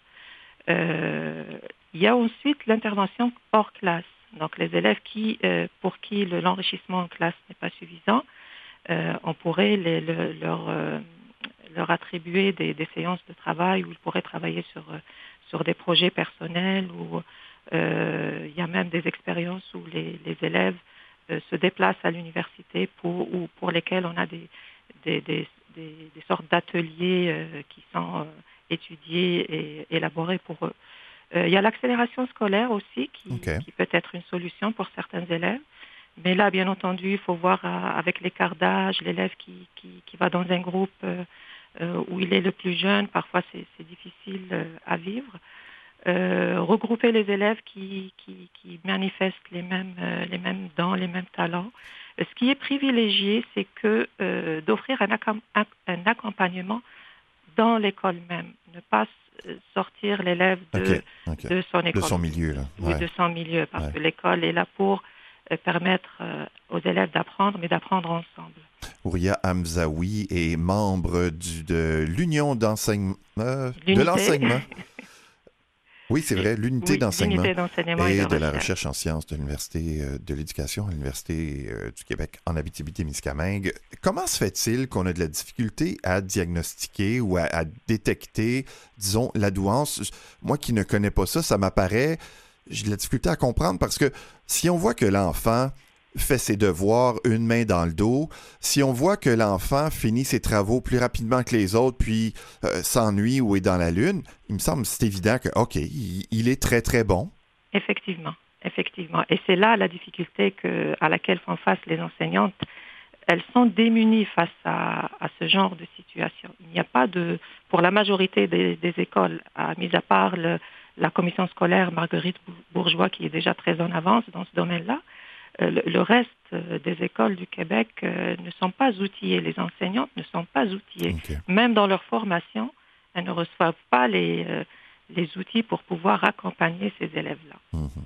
Euh, il y a ensuite l'intervention hors classe. Donc, les élèves qui, euh, pour qui le, l'enrichissement en classe n'est pas suffisant, euh, on pourrait les, le, leur, euh, leur attribuer des, des séances de travail où ils pourraient travailler sur, sur des projets personnels, ou euh, il y a même des expériences où les, les élèves euh, se déplacent à l'université pour, ou pour lesquels on a des, des, des, des, des sortes d'ateliers euh, qui sont euh, étudiés et élaborés pour eux. Euh, il y a l'accélération scolaire aussi qui, okay. qui peut être une solution pour certains élèves. Mais là, bien entendu, il faut voir euh, avec l'écart d'âge, l'élève qui, qui, qui va dans un groupe euh, euh, où il est le plus jeune, parfois c'est, c'est difficile euh, à vivre. Euh, regrouper les élèves qui, qui, qui manifestent les mêmes, euh, les mêmes dons, les mêmes talents. Euh, ce qui est privilégié, c'est que euh, d'offrir un, accom- un accompagnement dans l'école même, ne pas sortir l'élève de, okay, okay. de son école. De son milieu, là. Oui, ouais. de son milieu, parce ouais. que l'école est là pour euh, permettre euh, aux élèves d'apprendre, mais d'apprendre ensemble. Ouria Hamzaoui est membre du, de l'Union d'enseignement, euh, de l'enseignement. Oui, c'est vrai, l'unité oui, d'enseignement, l'unité d'enseignement et, et de, de la recherche. recherche en sciences de l'Université euh, de l'éducation à l'Université euh, du Québec en Abitibi-Témiscamingue. Comment se fait-il qu'on a de la difficulté à diagnostiquer ou à, à détecter, disons, la douance? Moi qui ne connais pas ça, ça m'apparaît, j'ai de la difficulté à comprendre parce que si on voit que l'enfant fait ses devoirs une main dans le dos, si on voit que l'enfant finit ses travaux plus rapidement que les autres, puis euh, s'ennuie ou est dans la lune, il me semble que c'est évident que, OK, il, il est très, très bon. Effectivement, effectivement. Et c'est là la difficulté que, à laquelle font face les enseignantes. Elles sont démunies face à, à ce genre de situation. Il n'y a pas de, pour la majorité des, des écoles, à, mis à part le, la commission scolaire Marguerite Bourgeois, qui est déjà très en avance dans ce domaine-là, Le, le reste des écoles du Québec euh, ne sont pas outillées. Les enseignantes ne sont pas outillées. Okay. Même dans leur formation, elles ne reçoivent pas les, euh, les outils pour pouvoir accompagner ces élèves-là. Mm-hmm.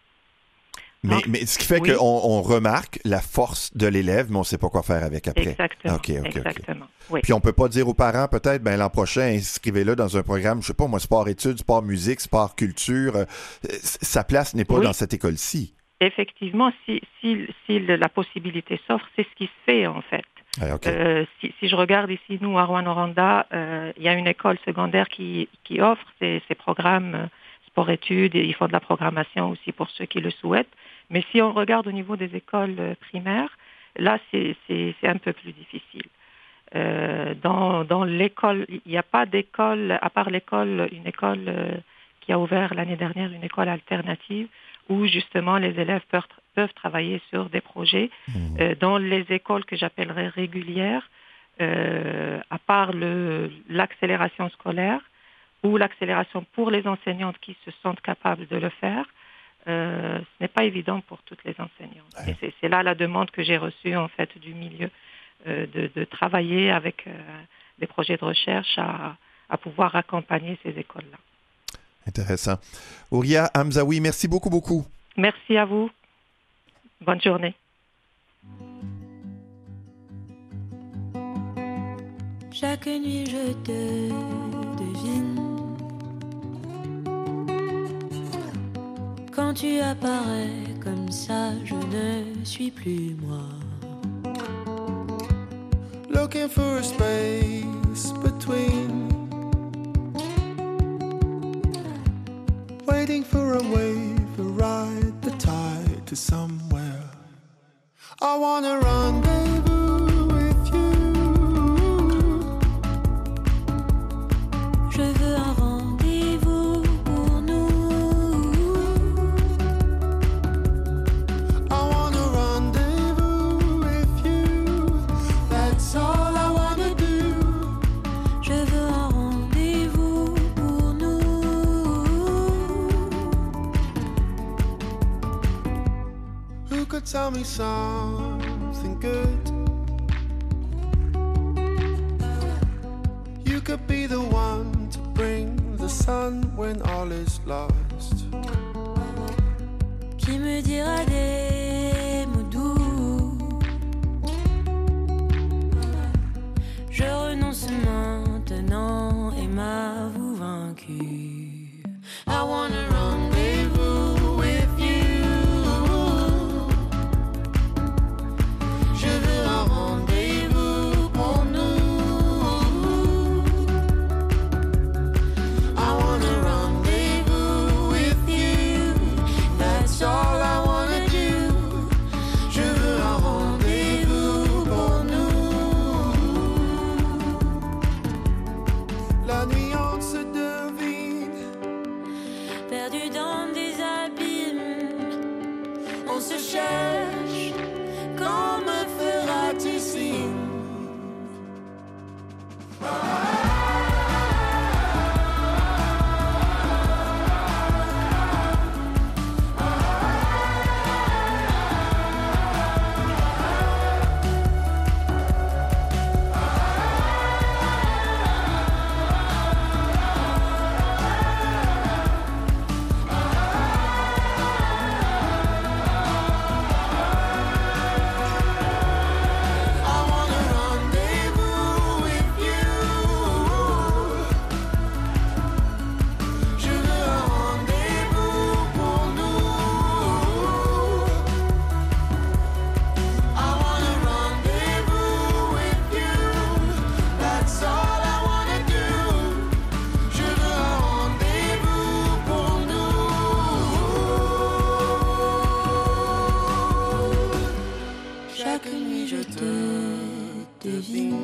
Mais, Donc, mais ce qui fait oui. qu'on on remarque la force de l'élève, mais on ne sait pas quoi faire avec après. Exactement. Okay, okay, exactement. Okay. Oui. Puis on ne peut pas dire aux parents, peut-être, ben, l'an prochain, inscrivez-le dans un programme, je ne sais pas, moi, sport-études, sport-musique, sport-culture. Euh, sa place n'est pas oui. dans cette école-ci. Effectivement, si, si, si la possibilité s'offre, c'est ce qui se fait en fait. Ah, okay. euh, si, si je regarde ici, nous, à Rouyn-Noranda, euh, il y a une école secondaire qui, qui offre ces, ces programmes euh, sport-études, et ils font de la programmation aussi pour ceux qui le souhaitent. Mais si on regarde au niveau des écoles euh, primaires, là, c'est, c'est, c'est un peu plus difficile. Euh, dans, dans l'école, il n'y a pas d'école, à part l'école, une école euh, qui a ouvert l'année dernière, une école alternative, où justement les élèves peuvent, peuvent travailler sur des projets. Mmh. Euh, dans les écoles que j'appellerais régulières, euh, à part le, l'accélération scolaire ou l'accélération pour les enseignantes qui se sentent capables de le faire, euh, ce n'est pas évident pour toutes les enseignantes. Ouais. Et c'est, c'est là la demande que j'ai reçue en fait du milieu, euh, de, de travailler avec euh, des projets de recherche à, à pouvoir accompagner ces écoles-là. Intéressant. Ouria Hamzaoui, merci beaucoup, beaucoup. Merci à vous. Bonne journée. Chaque nuit, je te devine. Quand tu apparais comme ça, je ne suis plus moi. Looking for a space between. Waiting for a wave to ride the tide to somewhere. I wanna rendezvous with you. Je veux un rendez-vous pour nous. I wanna rendezvous with you. That's all I wanna do. Je veux un rendez-vous pour nous. Who could tell me something good? You could be the one run when all is lost? Qui me dira des mots doux? Je renonce maintenant et m'avoue vaincu. I wanna rendez-vous with you. Je veux un rendez-vous pour nous. I wanna rendez-vous with you. That's all I wanna do. Je veux un rendez-vous pour nous. La nuit on se devine, Perdu dans des abîmes, on se cherche. Quand me feras-tu signe? I want a rendez-vous with you. Je veux un rendez-vous pour nous. I want a rendez-vous with you. That's all I wanna do. Je veux un rendez-vous pour nous. Chaque nuit je te devine.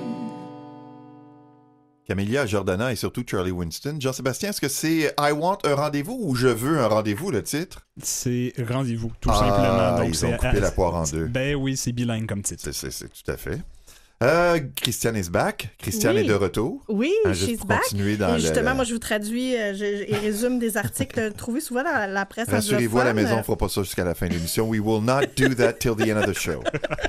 Camélia Jordana et surtout Charlie Winston. Jean-Sébastien, est-ce que c'est I Want un rendez-vous ou Je veux un rendez-vous, le titre? C'est Rendez-vous, tout Ah, simplement. Donc, ils c'est ont coupé la poire en deux. Ben oui, c'est bilingue comme titre. C'est, c'est, c'est tout à fait. Euh, Christiane is back. Christiane Oui. est de retour. Oui, Hein, juste she's pour back. continuer dans Et justement, le- moi, je vous traduis euh, je- et résume des articles trouvés souvent dans la presse Rassurez-vous, à la anglophone. maison, on ne fera pas ça jusqu'à la fin de l'émission. We will not do that till the end of the show.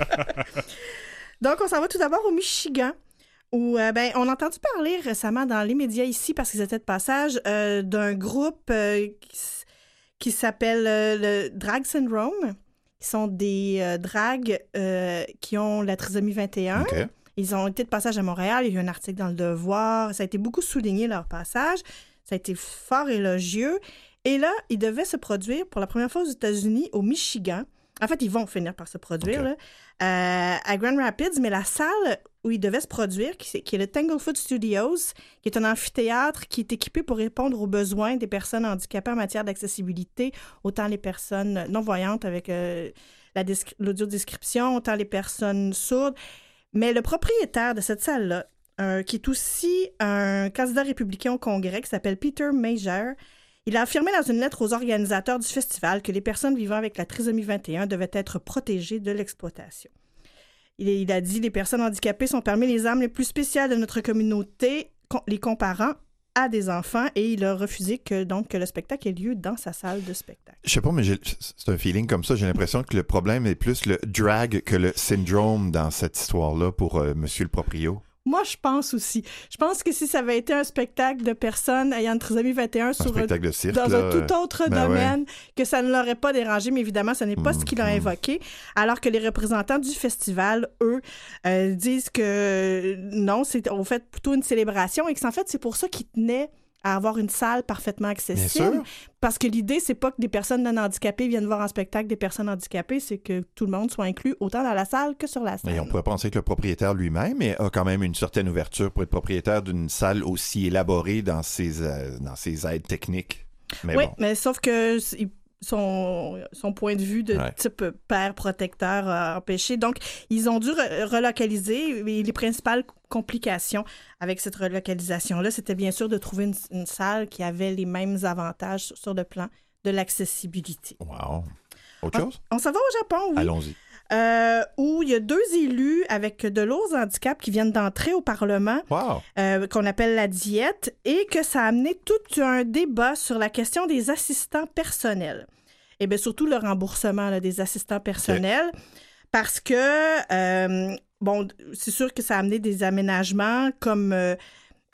Donc, on s'en va tout d'abord au Michigan, où euh, ben, on a entendu parler récemment dans les médias ici, parce qu'ils étaient de passage, euh, d'un groupe euh, qui, s- qui s'appelle euh, le Drag Syndrome. Ils sont des euh, drags euh, qui ont la trisomie vingt et un. OK. Ils ont été de passage à Montréal. Il y a eu un article dans Le Devoir. Ça a été beaucoup souligné, leur passage. Ça a été fort élogieux. Et là, ils devaient se produire pour la première fois aux États-Unis, au Michigan. En fait, ils vont finir par se produire OK. là, euh, à Grand Rapids, mais la salle où ils devaient se produire, qui, c'est- qui est le Tanglefoot Studios, qui est un amphithéâtre qui est équipé pour répondre aux besoins des personnes handicapées en matière d'accessibilité, autant les personnes non-voyantes avec euh, la descri- l'audiodescription, autant les personnes sourdes. Mais le propriétaire de cette salle-là, euh, qui est aussi un candidat républicain au Congrès, qui s'appelle Peter Major, il a affirmé dans une lettre aux organisateurs du festival que les personnes vivant avec la trisomie vingt et un devaient être protégées de l'exploitation. Il, il a dit « Les personnes handicapées sont parmi les âmes les plus spéciales de notre communauté, com- les comparant à des enfants » et il a refusé que, donc, que le spectacle ait lieu dans sa salle de spectacle. Je sais pas, mais j'ai- c'est un feeling comme ça. J'ai l'impression que le problème est plus le drag que le syndrome dans cette histoire-là pour euh, Monsieur le proprio. Moi, je pense aussi. Je pense que si ça avait été un spectacle de personnes ayant une trisomie vingt et un Un sur un- spectacle de cirque. dans là, un tout autre ben domaine, que ça ne l'aurait pas dérangé, mais évidemment, ce n'est pas Mm, ce qu'il a mm. invoqué. Alors que les représentants du festival, eux, euh, disent que non, c'est en fait plutôt une célébration et que, en fait, c'est pour ça qu'ils tenaient à avoir une salle parfaitement accessible. sûr. Parce que l'idée, c'est pas que des personnes non handicapées viennent voir un spectacle des personnes handicapées, c'est que tout le monde soit inclus autant dans la salle que sur la scène. Et on pourrait penser que le propriétaire lui-même a quand même une certaine ouverture pour être propriétaire d'une salle aussi élaborée dans ses, euh, dans ses aides techniques. Mais oui, bon. mais sauf que c- son, son point de vue de Ouais. type père protecteur a empêché. Donc, ils ont dû re- relocaliser. Et les principales complications avec cette relocalisation-là, c'était bien sûr de trouver une, une salle qui avait les mêmes avantages sur, sur le plan de l'accessibilité. Wow. Autre chose? On s'en va au Japon, oui. Allons-y. Euh, où il y a deux élus avec de lourds handicaps qui viennent d'entrer au Parlement, Wow. euh, qu'on appelle la diète, et que ça a amené tout un débat sur la question des assistants personnels. Et bien, surtout le remboursement là, des assistants personnels, parce que, euh, bon, c'est sûr que ça a amené des aménagements comme... euh,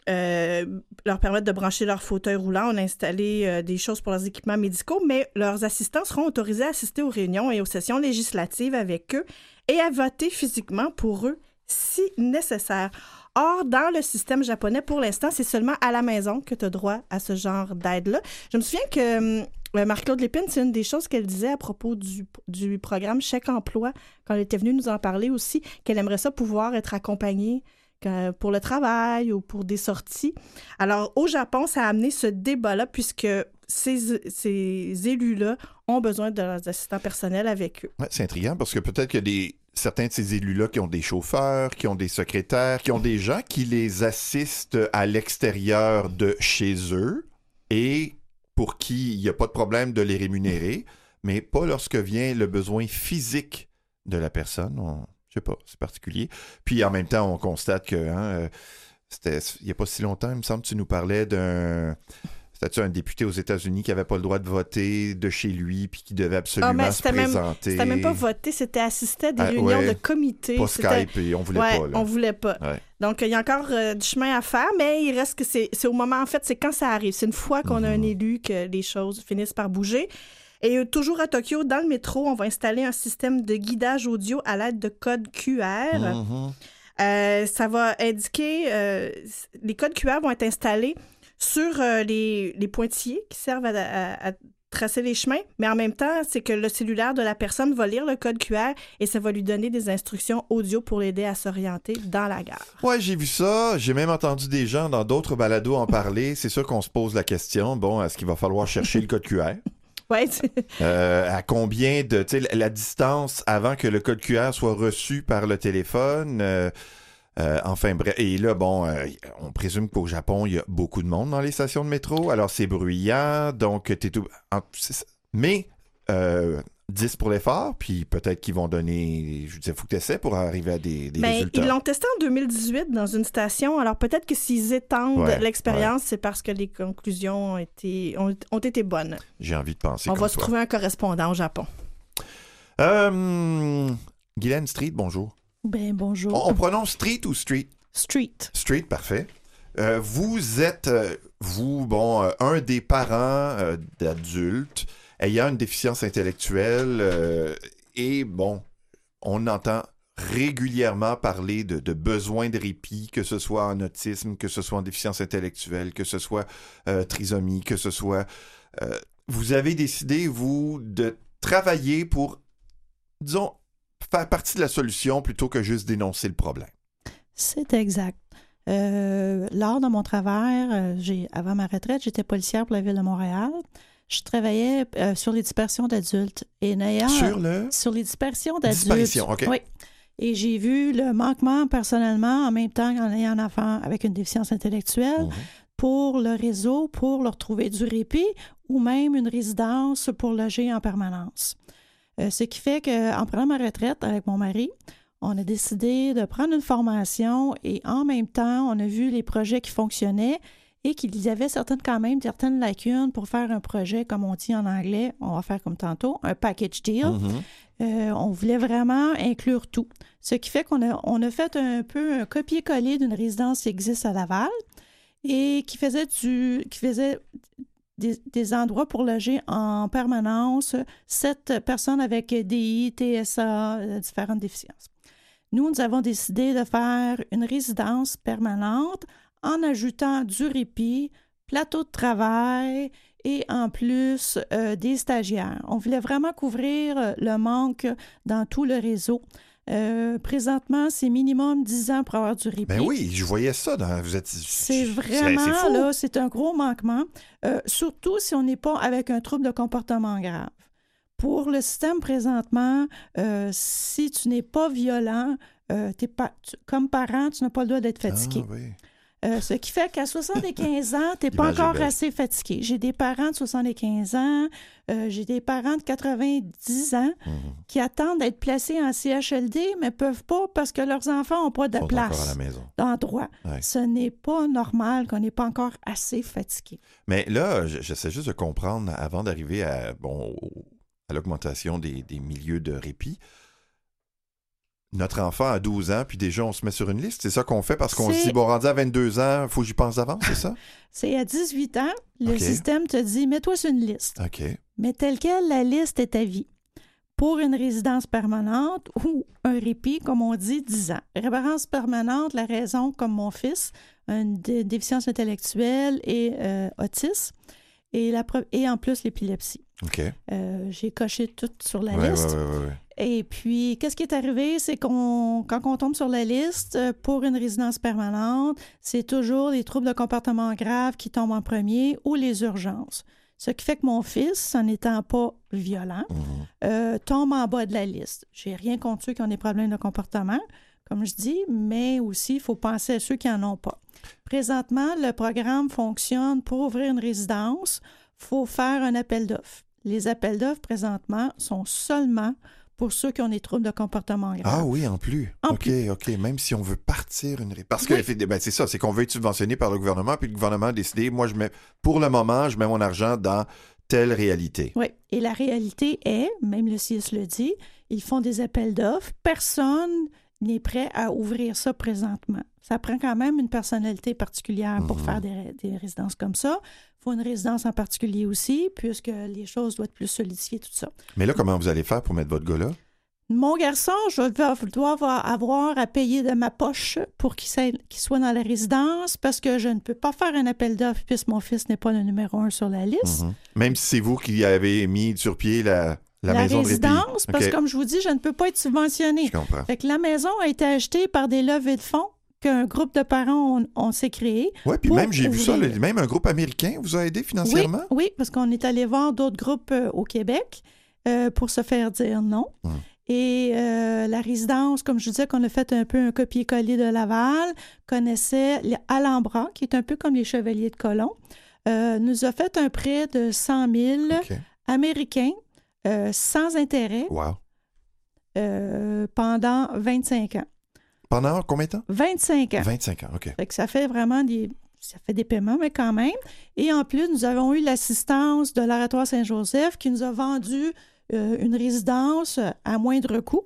euh, leur permettre de brancher leur fauteuil roulant. On a installé euh, des choses pour leurs équipements médicaux, mais leurs assistants seront autorisés à assister aux réunions et aux sessions législatives avec eux et à voter physiquement pour eux si nécessaire. Or, dans le système japonais, pour l'instant, c'est seulement à la maison que tu as droit à ce genre d'aide-là. Je me souviens que euh, Marie-Claude Lépine, c'est une des choses qu'elle disait à propos du, du programme Chèque emploi, quand elle était venue nous en parler aussi, qu'elle aimerait ça pouvoir être accompagnée euh, pour le travail ou pour des sorties. Alors, au Japon, ça a amené ce débat-là, puisque ces, ces élus-là ont besoin de leurs assistants personnels avec eux. Ouais, c'est intriguant parce que peut-être qu'il y a des... certains de ces élus-là qui ont des chauffeurs, qui ont des secrétaires, qui ont des gens qui les assistent à l'extérieur de chez eux et pour qui il n'y a pas de problème de les rémunérer, mais pas lorsque vient le besoin physique de la personne. On, je sais pas, c'est particulier. Puis en même temps, on constate que hein, c'était, il n'y a pas si longtemps, il me semble que tu nous parlais d'un... C'était-tu un député aux États-Unis qui n'avait pas le droit de voter de chez lui puis qui devait absolument ah, se présenter? Même, c'était même pas voter, c'était assister à des ah, réunions ouais, de comité. Pas c'était... Skype et on voulait ouais, pas. Là. on voulait pas. Ouais. Donc, il y a encore euh, du chemin à faire, mais il reste que c'est, c'est au moment, en fait, c'est quand ça arrive. C'est une fois qu'on mm-hmm. a un élu que les choses finissent par bouger. Et euh, toujours à Tokyo, dans le métro, on va installer un système de guidage audio à l'aide de codes Q R. Mm-hmm. Euh, ça va indiquer... Euh, les codes Q R vont être installés sur euh, les, les pointillés qui servent à, à, à tracer les chemins, mais en même temps, c'est que le cellulaire de la personne va lire le code Q R et ça va lui donner des instructions audio pour l'aider à s'orienter dans la gare. Ouais, j'ai vu ça. J'ai même entendu des gens dans d'autres balados en parler. C'est sûr qu'on se pose la question, bon, est-ce qu'il va falloir chercher le code Q R? Ouais, euh, à combien de... Tu sais, la, la distance avant que le code Q R soit reçu par le téléphone... Euh, Euh, enfin, bref. Et là, bon, euh, on présume qu'au Japon, il y a beaucoup de monde dans les stations de métro. Alors, c'est bruyant. Donc, t'es tout... Mais, euh, dix pour l'effort. Puis, peut-être qu'ils vont donner... Je veux dire, il faut que tu essaies pour arriver à des, des ben, résultats. Ils l'ont testé en deux mille dix-huit dans une station. Alors, peut-être que s'ils étendent ouais, l'expérience, ouais. c'est parce que les conclusions ont été, ont, ont été bonnes. J'ai envie de penser On comme va toi. se trouver un correspondant au Japon. Euh, Guylaine Street, bonjour. Ben, bonjour. On, on prononce street ou street? Street. Street, parfait. Euh, vous êtes, euh, vous, bon, euh, un des parents euh, d'adultes ayant une déficience intellectuelle euh, et, bon, on entend régulièrement parler de, de besoins de répit, que ce soit en autisme, que ce soit en déficience intellectuelle, que ce soit euh, trisomie, que ce soit... Euh, vous avez décidé, vous, de travailler pour, disons, faire partie de la solution plutôt que juste dénoncer le problème. C'est exact. Euh, lors de mon travail, euh, j'ai, avant ma retraite, j'étais policière pour la Ville de Montréal. Je travaillais euh, sur les dispersions d'adultes. Et n'ayant, sur le? Sur les dispersions d'adultes. Dispersion, OK. Oui. Et j'ai vu le manquement personnellement, en même temps qu'en ayant un enfant avec une déficience intellectuelle, mmh. pour le réseau, pour leur trouver du répit ou même une résidence pour loger en permanence. Euh, ce qui fait qu'en prenant ma retraite avec mon mari, on a décidé de prendre une formation et en même temps, on a vu les projets qui fonctionnaient et qu'il y avait certaines, quand même certaines lacunes pour faire un projet, comme on dit en anglais, on va faire comme tantôt, un package deal. Mm-hmm. Euh, on voulait vraiment inclure tout. Ce qui fait qu'on a, on a fait un peu un copier-coller d'une résidence qui existe à Laval et qui faisait du... qui faisait Des, des endroits pour loger en permanence sept personnes avec D I, T S A, euh, différentes déficiences. Nous, nous avons décidé de faire une résidence permanente en ajoutant du répit, plateau de travail et en plus euh, des stagiaires. On voulait vraiment couvrir le manque dans tout le réseau. Euh, présentement, c'est minimum dix ans pour avoir du répit. Ben oui, je voyais ça. Dans, vous êtes, c'est vraiment, c'est, c'est là, c'est un gros manquement, euh, surtout si on n'est pas avec un trouble de comportement grave. Pour le système présentement, euh, si tu n'es pas violent, euh, t'es pas, tu, comme parent, tu n'as pas le droit d'être fatigué. Ah, oui. Euh, ce qui fait qu'à soixante-quinze ans, tu n'es pas encore assez fatigué. J'ai des parents de soixante-quinze ans, euh, j'ai des parents de quatre-vingt-dix ans mmh. qui attendent d'être placés en C H L D, mais ne peuvent pas parce que leurs enfants n'ont pas de place, d'endroit. Ouais. Ce n'est pas normal qu'on n'ait pas encore assez fatigué. Mais là, j'essaie juste de comprendre, avant d'arriver à, bon, à l'augmentation des, des milieux de répit, notre enfant a douze ans, puis déjà, on se met sur une liste. C'est ça qu'on fait parce qu'on C'est- se dit, bon, rendu à vingt-deux ans, il faut que j'y pense d'avance, c'est ça? C'est à dix-huit ans, le OK. système te dit, mets-toi sur une liste. OK. Mais telle quelle, la liste est à vie. Pour une résidence permanente ou un répit, comme on dit, dix ans. Résidence permanente, la raison, comme mon fils, une dé- déficience intellectuelle et euh, autisme, et, la pro- et en plus l'épilepsie. OK. Euh, j'ai coché tout sur la Ouais, liste. ouais, ouais, ouais, ouais. Et puis, qu'est-ce qui est arrivé? C'est qu'on, quand on tombe sur la liste euh, pour une résidence permanente, c'est toujours les troubles de comportement graves qui tombent en premier ou les urgences. Ce qui fait que mon fils, en n'étant pas violent, Mhm. euh, tombe en bas de la liste. J'ai rien contre ceux qui ont des problèmes de comportement, comme je dis, mais aussi, il faut penser à ceux qui n'en ont pas. Présentement, le programme fonctionne pour ouvrir une résidence. Il faut faire un appel d'offres. Les appels d'offres, présentement, sont seulement pour ceux qui ont des troubles de comportement graves. Ah oui, en plus. En OK, plus. OK. Même si on veut partir une... ré- Parce que Oui. ben, c'est ça, c'est qu'on veut être subventionné par le gouvernement, puis le gouvernement a décidé, moi, je mets, pour le moment, je mets mon argent dans telle réalité. Oui, et la réalité est, même le C I S le dit, ils font des appels d'offres. Personne n'est prêt à ouvrir ça présentement. Ça prend quand même une personnalité particulière pour Mhm. faire des, des résidences comme ça. Il faut une résidence en particulier aussi, puisque les choses doivent être plus solidifiées, tout ça. Mais là, comment vous allez faire pour mettre votre gars là? Mon garçon, je vais- dois avoir à payer de ma poche pour qu'il soit, qu'il soit dans la résidence parce que je ne peux pas faire un appel d'offres puisque mon fils n'est pas le numéro un sur la liste. Mhm. Même si c'est vous qui avez mis sur pied la, la, La maison de répit. résidence, parce OK. que comme je vous dis, je ne peux pas être subventionnée. Je comprends. Fait que la maison a été achetée par des levées de fonds qu'un groupe de parents on, on s'est créé. Oui, puis pour même, j'ai vu ça, ouvrir. le- même un groupe américain vous a aidé Oui, financièrement? oui, parce qu'on est allé voir d'autres groupes euh, au Québec euh, pour se faire dire non. Hum. Et euh, la résidence, comme je vous disais, qu'on a fait un peu un copier-coller de Laval, connaissait les Alhambra, qui est un peu comme les Chevaliers de Colomb, euh, nous a fait un prêt de cent mille OK. américains euh, sans intérêt Wow. euh, pendant vingt-cinq ans. Pendant combien de temps? vingt-cinq ans. vingt-cinq ans, OK. Fait que ça fait vraiment des... Ça fait des paiements, mais quand même. Et en plus, nous avons eu l'assistance de l'Oratoire Saint-Joseph qui nous a vendu euh, une résidence à moindre coût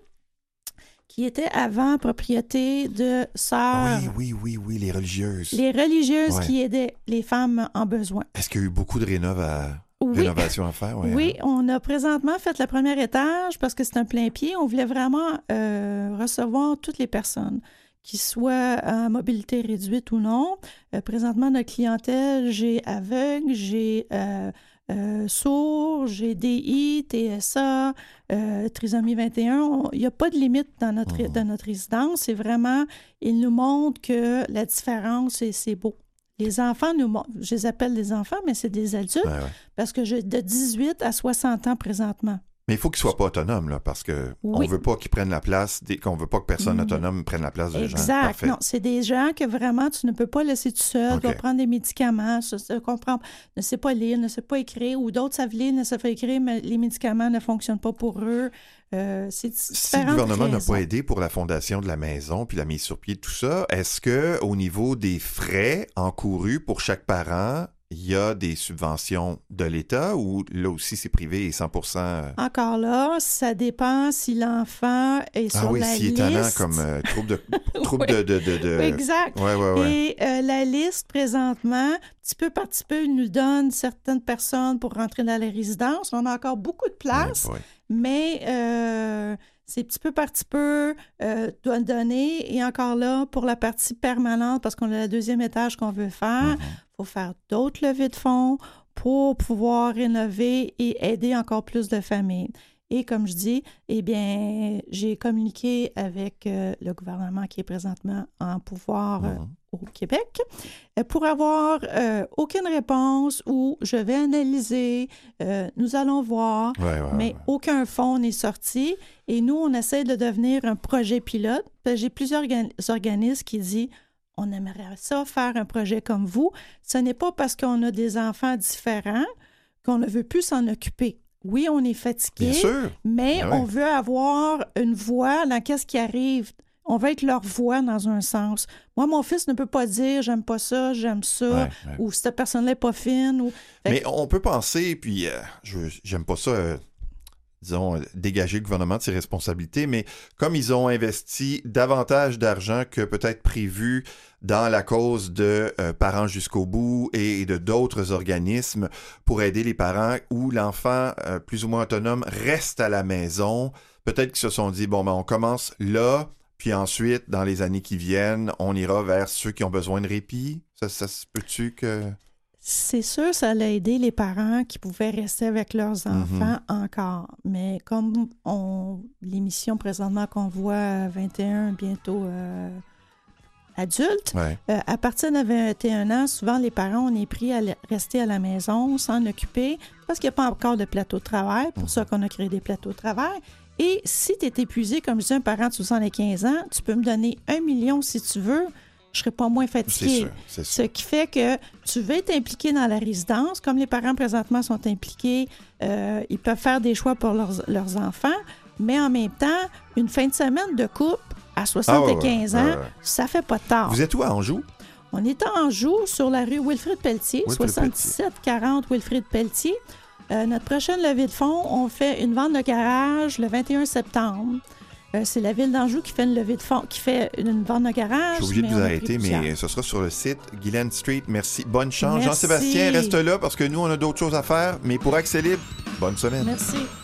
qui était avant propriété de sœurs, Oui, oui, oui, oui, les religieuses. les religieuses Ouais. qui aidaient les femmes en besoin. Est-ce qu'il y a eu beaucoup de rénov à... Oui. rénovations à faire? Ouais, Oui, hein? on a présentement fait le premier étage parce que c'est un plein pied. On voulait vraiment euh, recevoir toutes les personnes, qu'ils soient en mobilité réduite ou non. Euh, présentement, notre clientèle, j'ai aveugle, j'ai euh, euh, sourd, j'ai D I, T S A, euh, trisomie vingt et un. On- Il n'y a pas de limite dans notre, Mhm. dans notre résidence. C'est vraiment, ils nous montrent que la différence, c'est, c'est beau. Les enfants nous montrent, je les appelle des enfants, mais c'est des adultes, Ouais, ouais. parce que j'ai de dix-huit à soixante ans présentement. Mais il faut qu'ils soient pas autonomes, là, parce que on Oui. veut pas qu'ils prennent la place, des... qu'on veut pas que personne Mm. autonome prenne la place de gens. Exact. Parfait. Non, c'est des gens que vraiment tu ne peux pas laisser tout seul, OK. doivent prendre des médicaments, se, se comprendre, ne sait pas lire, ne sait pas écrire, ou d'autres savent lire, ne savent pas écrire, mais les médicaments ne fonctionnent pas pour eux. Euh, c'est Si le différentes gouvernement n'a raisons. pas aidé pour la fondation de la maison puis la mise sur pied de tout ça, est-ce que au niveau des frais encourus pour chaque parent, il y a des subventions de l'État ou là aussi c'est privé et cent pour cent... Encore là, ça dépend si l'enfant est Ah sur oui, la s'il est liste. talent comme euh, trouble de trouble Oui. de, de, de, de- Exact. Ouais, ouais, ouais. Et euh, la liste, présentement, petit peu par petit peu, nous donne certaines personnes pour rentrer dans la résidence. On a encore beaucoup de place, Ouais, ouais. mais euh, c'est petit peu par petit peu euh, doit donner. Et encore là, pour la partie permanente, parce qu'on a le deuxième étage qu'on veut faire, il Mhm. faut faire d'autres levées de fonds pour pouvoir rénover et aider encore plus de familles. Et comme je dis, eh bien, j'ai communiqué avec euh, le gouvernement qui est présentement en pouvoir euh, Mhm. au Québec euh, pour avoir euh, aucune réponse ou je vais analyser, euh, nous allons voir, Ouais, ouais, mais ouais. aucun fonds n'est sorti. Et nous, on essaie de devenir un projet pilote. Parce que j'ai plusieurs organ- organismes qui disent on aimerait ça faire un projet comme vous. Ce n'est pas parce qu'on a des enfants différents qu'on ne veut plus s'en occuper. Oui, on est fatigué, Bien sûr. mais Ben ouais. on veut avoir une voix dans qu'est-ce qui arrive. On veut être leur voix dans un sens. Moi, mon fils ne peut pas dire « j'aime pas ça, j'aime ça Ouais, ouais. ou « cette personne-là n'est pas fine ». Ou... Fait Mais que- on peut penser, puis euh, je j'aime pas ça euh, disons, dégager le gouvernement de ses responsabilités, mais comme ils ont investi davantage d'argent que peut-être prévu dans la cause de euh, Parents jusqu'au bout et, et de d'autres organismes pour aider les parents où l'enfant euh, plus ou moins autonome reste à la maison, peut-être qu'ils se sont dit, bon, ben, on commence là, puis ensuite, dans les années qui viennent, on ira vers ceux qui ont besoin de répit. Ça, ça se peut-tu que... C'est sûr, ça allait aider les parents qui pouvaient rester avec leurs enfants mm-hmm. encore. Mais comme on, l'émission présentement qu'on voit à vingt et un, bientôt euh, adultes, ouais. euh, à partir de vingt et un ans, souvent les parents, on est pris à l- rester à la maison, s'en occuper, parce qu'il n'y a pas encore de plateau de travail. Pour mm-hmm. ça qu'on a créé des plateaux de travail. Et si tu es épuisé, comme je dis, un parent de soixante-quinze ans, tu peux me donner un million si tu veux. Je ne serai pas moins fatiguée. C'est sûr, c'est sûr. Ce qui fait que tu veux être impliqué dans la résidence. Comme les parents présentement sont impliqués, euh, ils peuvent faire des choix pour leurs, leurs enfants, mais en même temps, une fin de semaine de couple à soixante-quinze ah, ouais, ouais, ans, ouais, ouais. ça fait pas de tort. Vous êtes où à Anjou? On est à Anjou, sur la rue Wilfrid Pelletier, Wilfrid soixante-dix-sept quarante Wilfrid Pelletier. Euh, notre prochaine levée de fonds, on fait une vente de garage le vingt et un septembre. Euh, c'est la ville d'Anjou qui fait une levée de fonds, qui fait une vente de garage. Je suis obligé de vous arrêter, mais ce sera sur le site Guylaine Street. Merci. Bonne chance. Merci. Jean-Sébastien, reste là parce que nous, on a d'autres choses à faire. Mais pour Accès Libre, bonne semaine. Merci.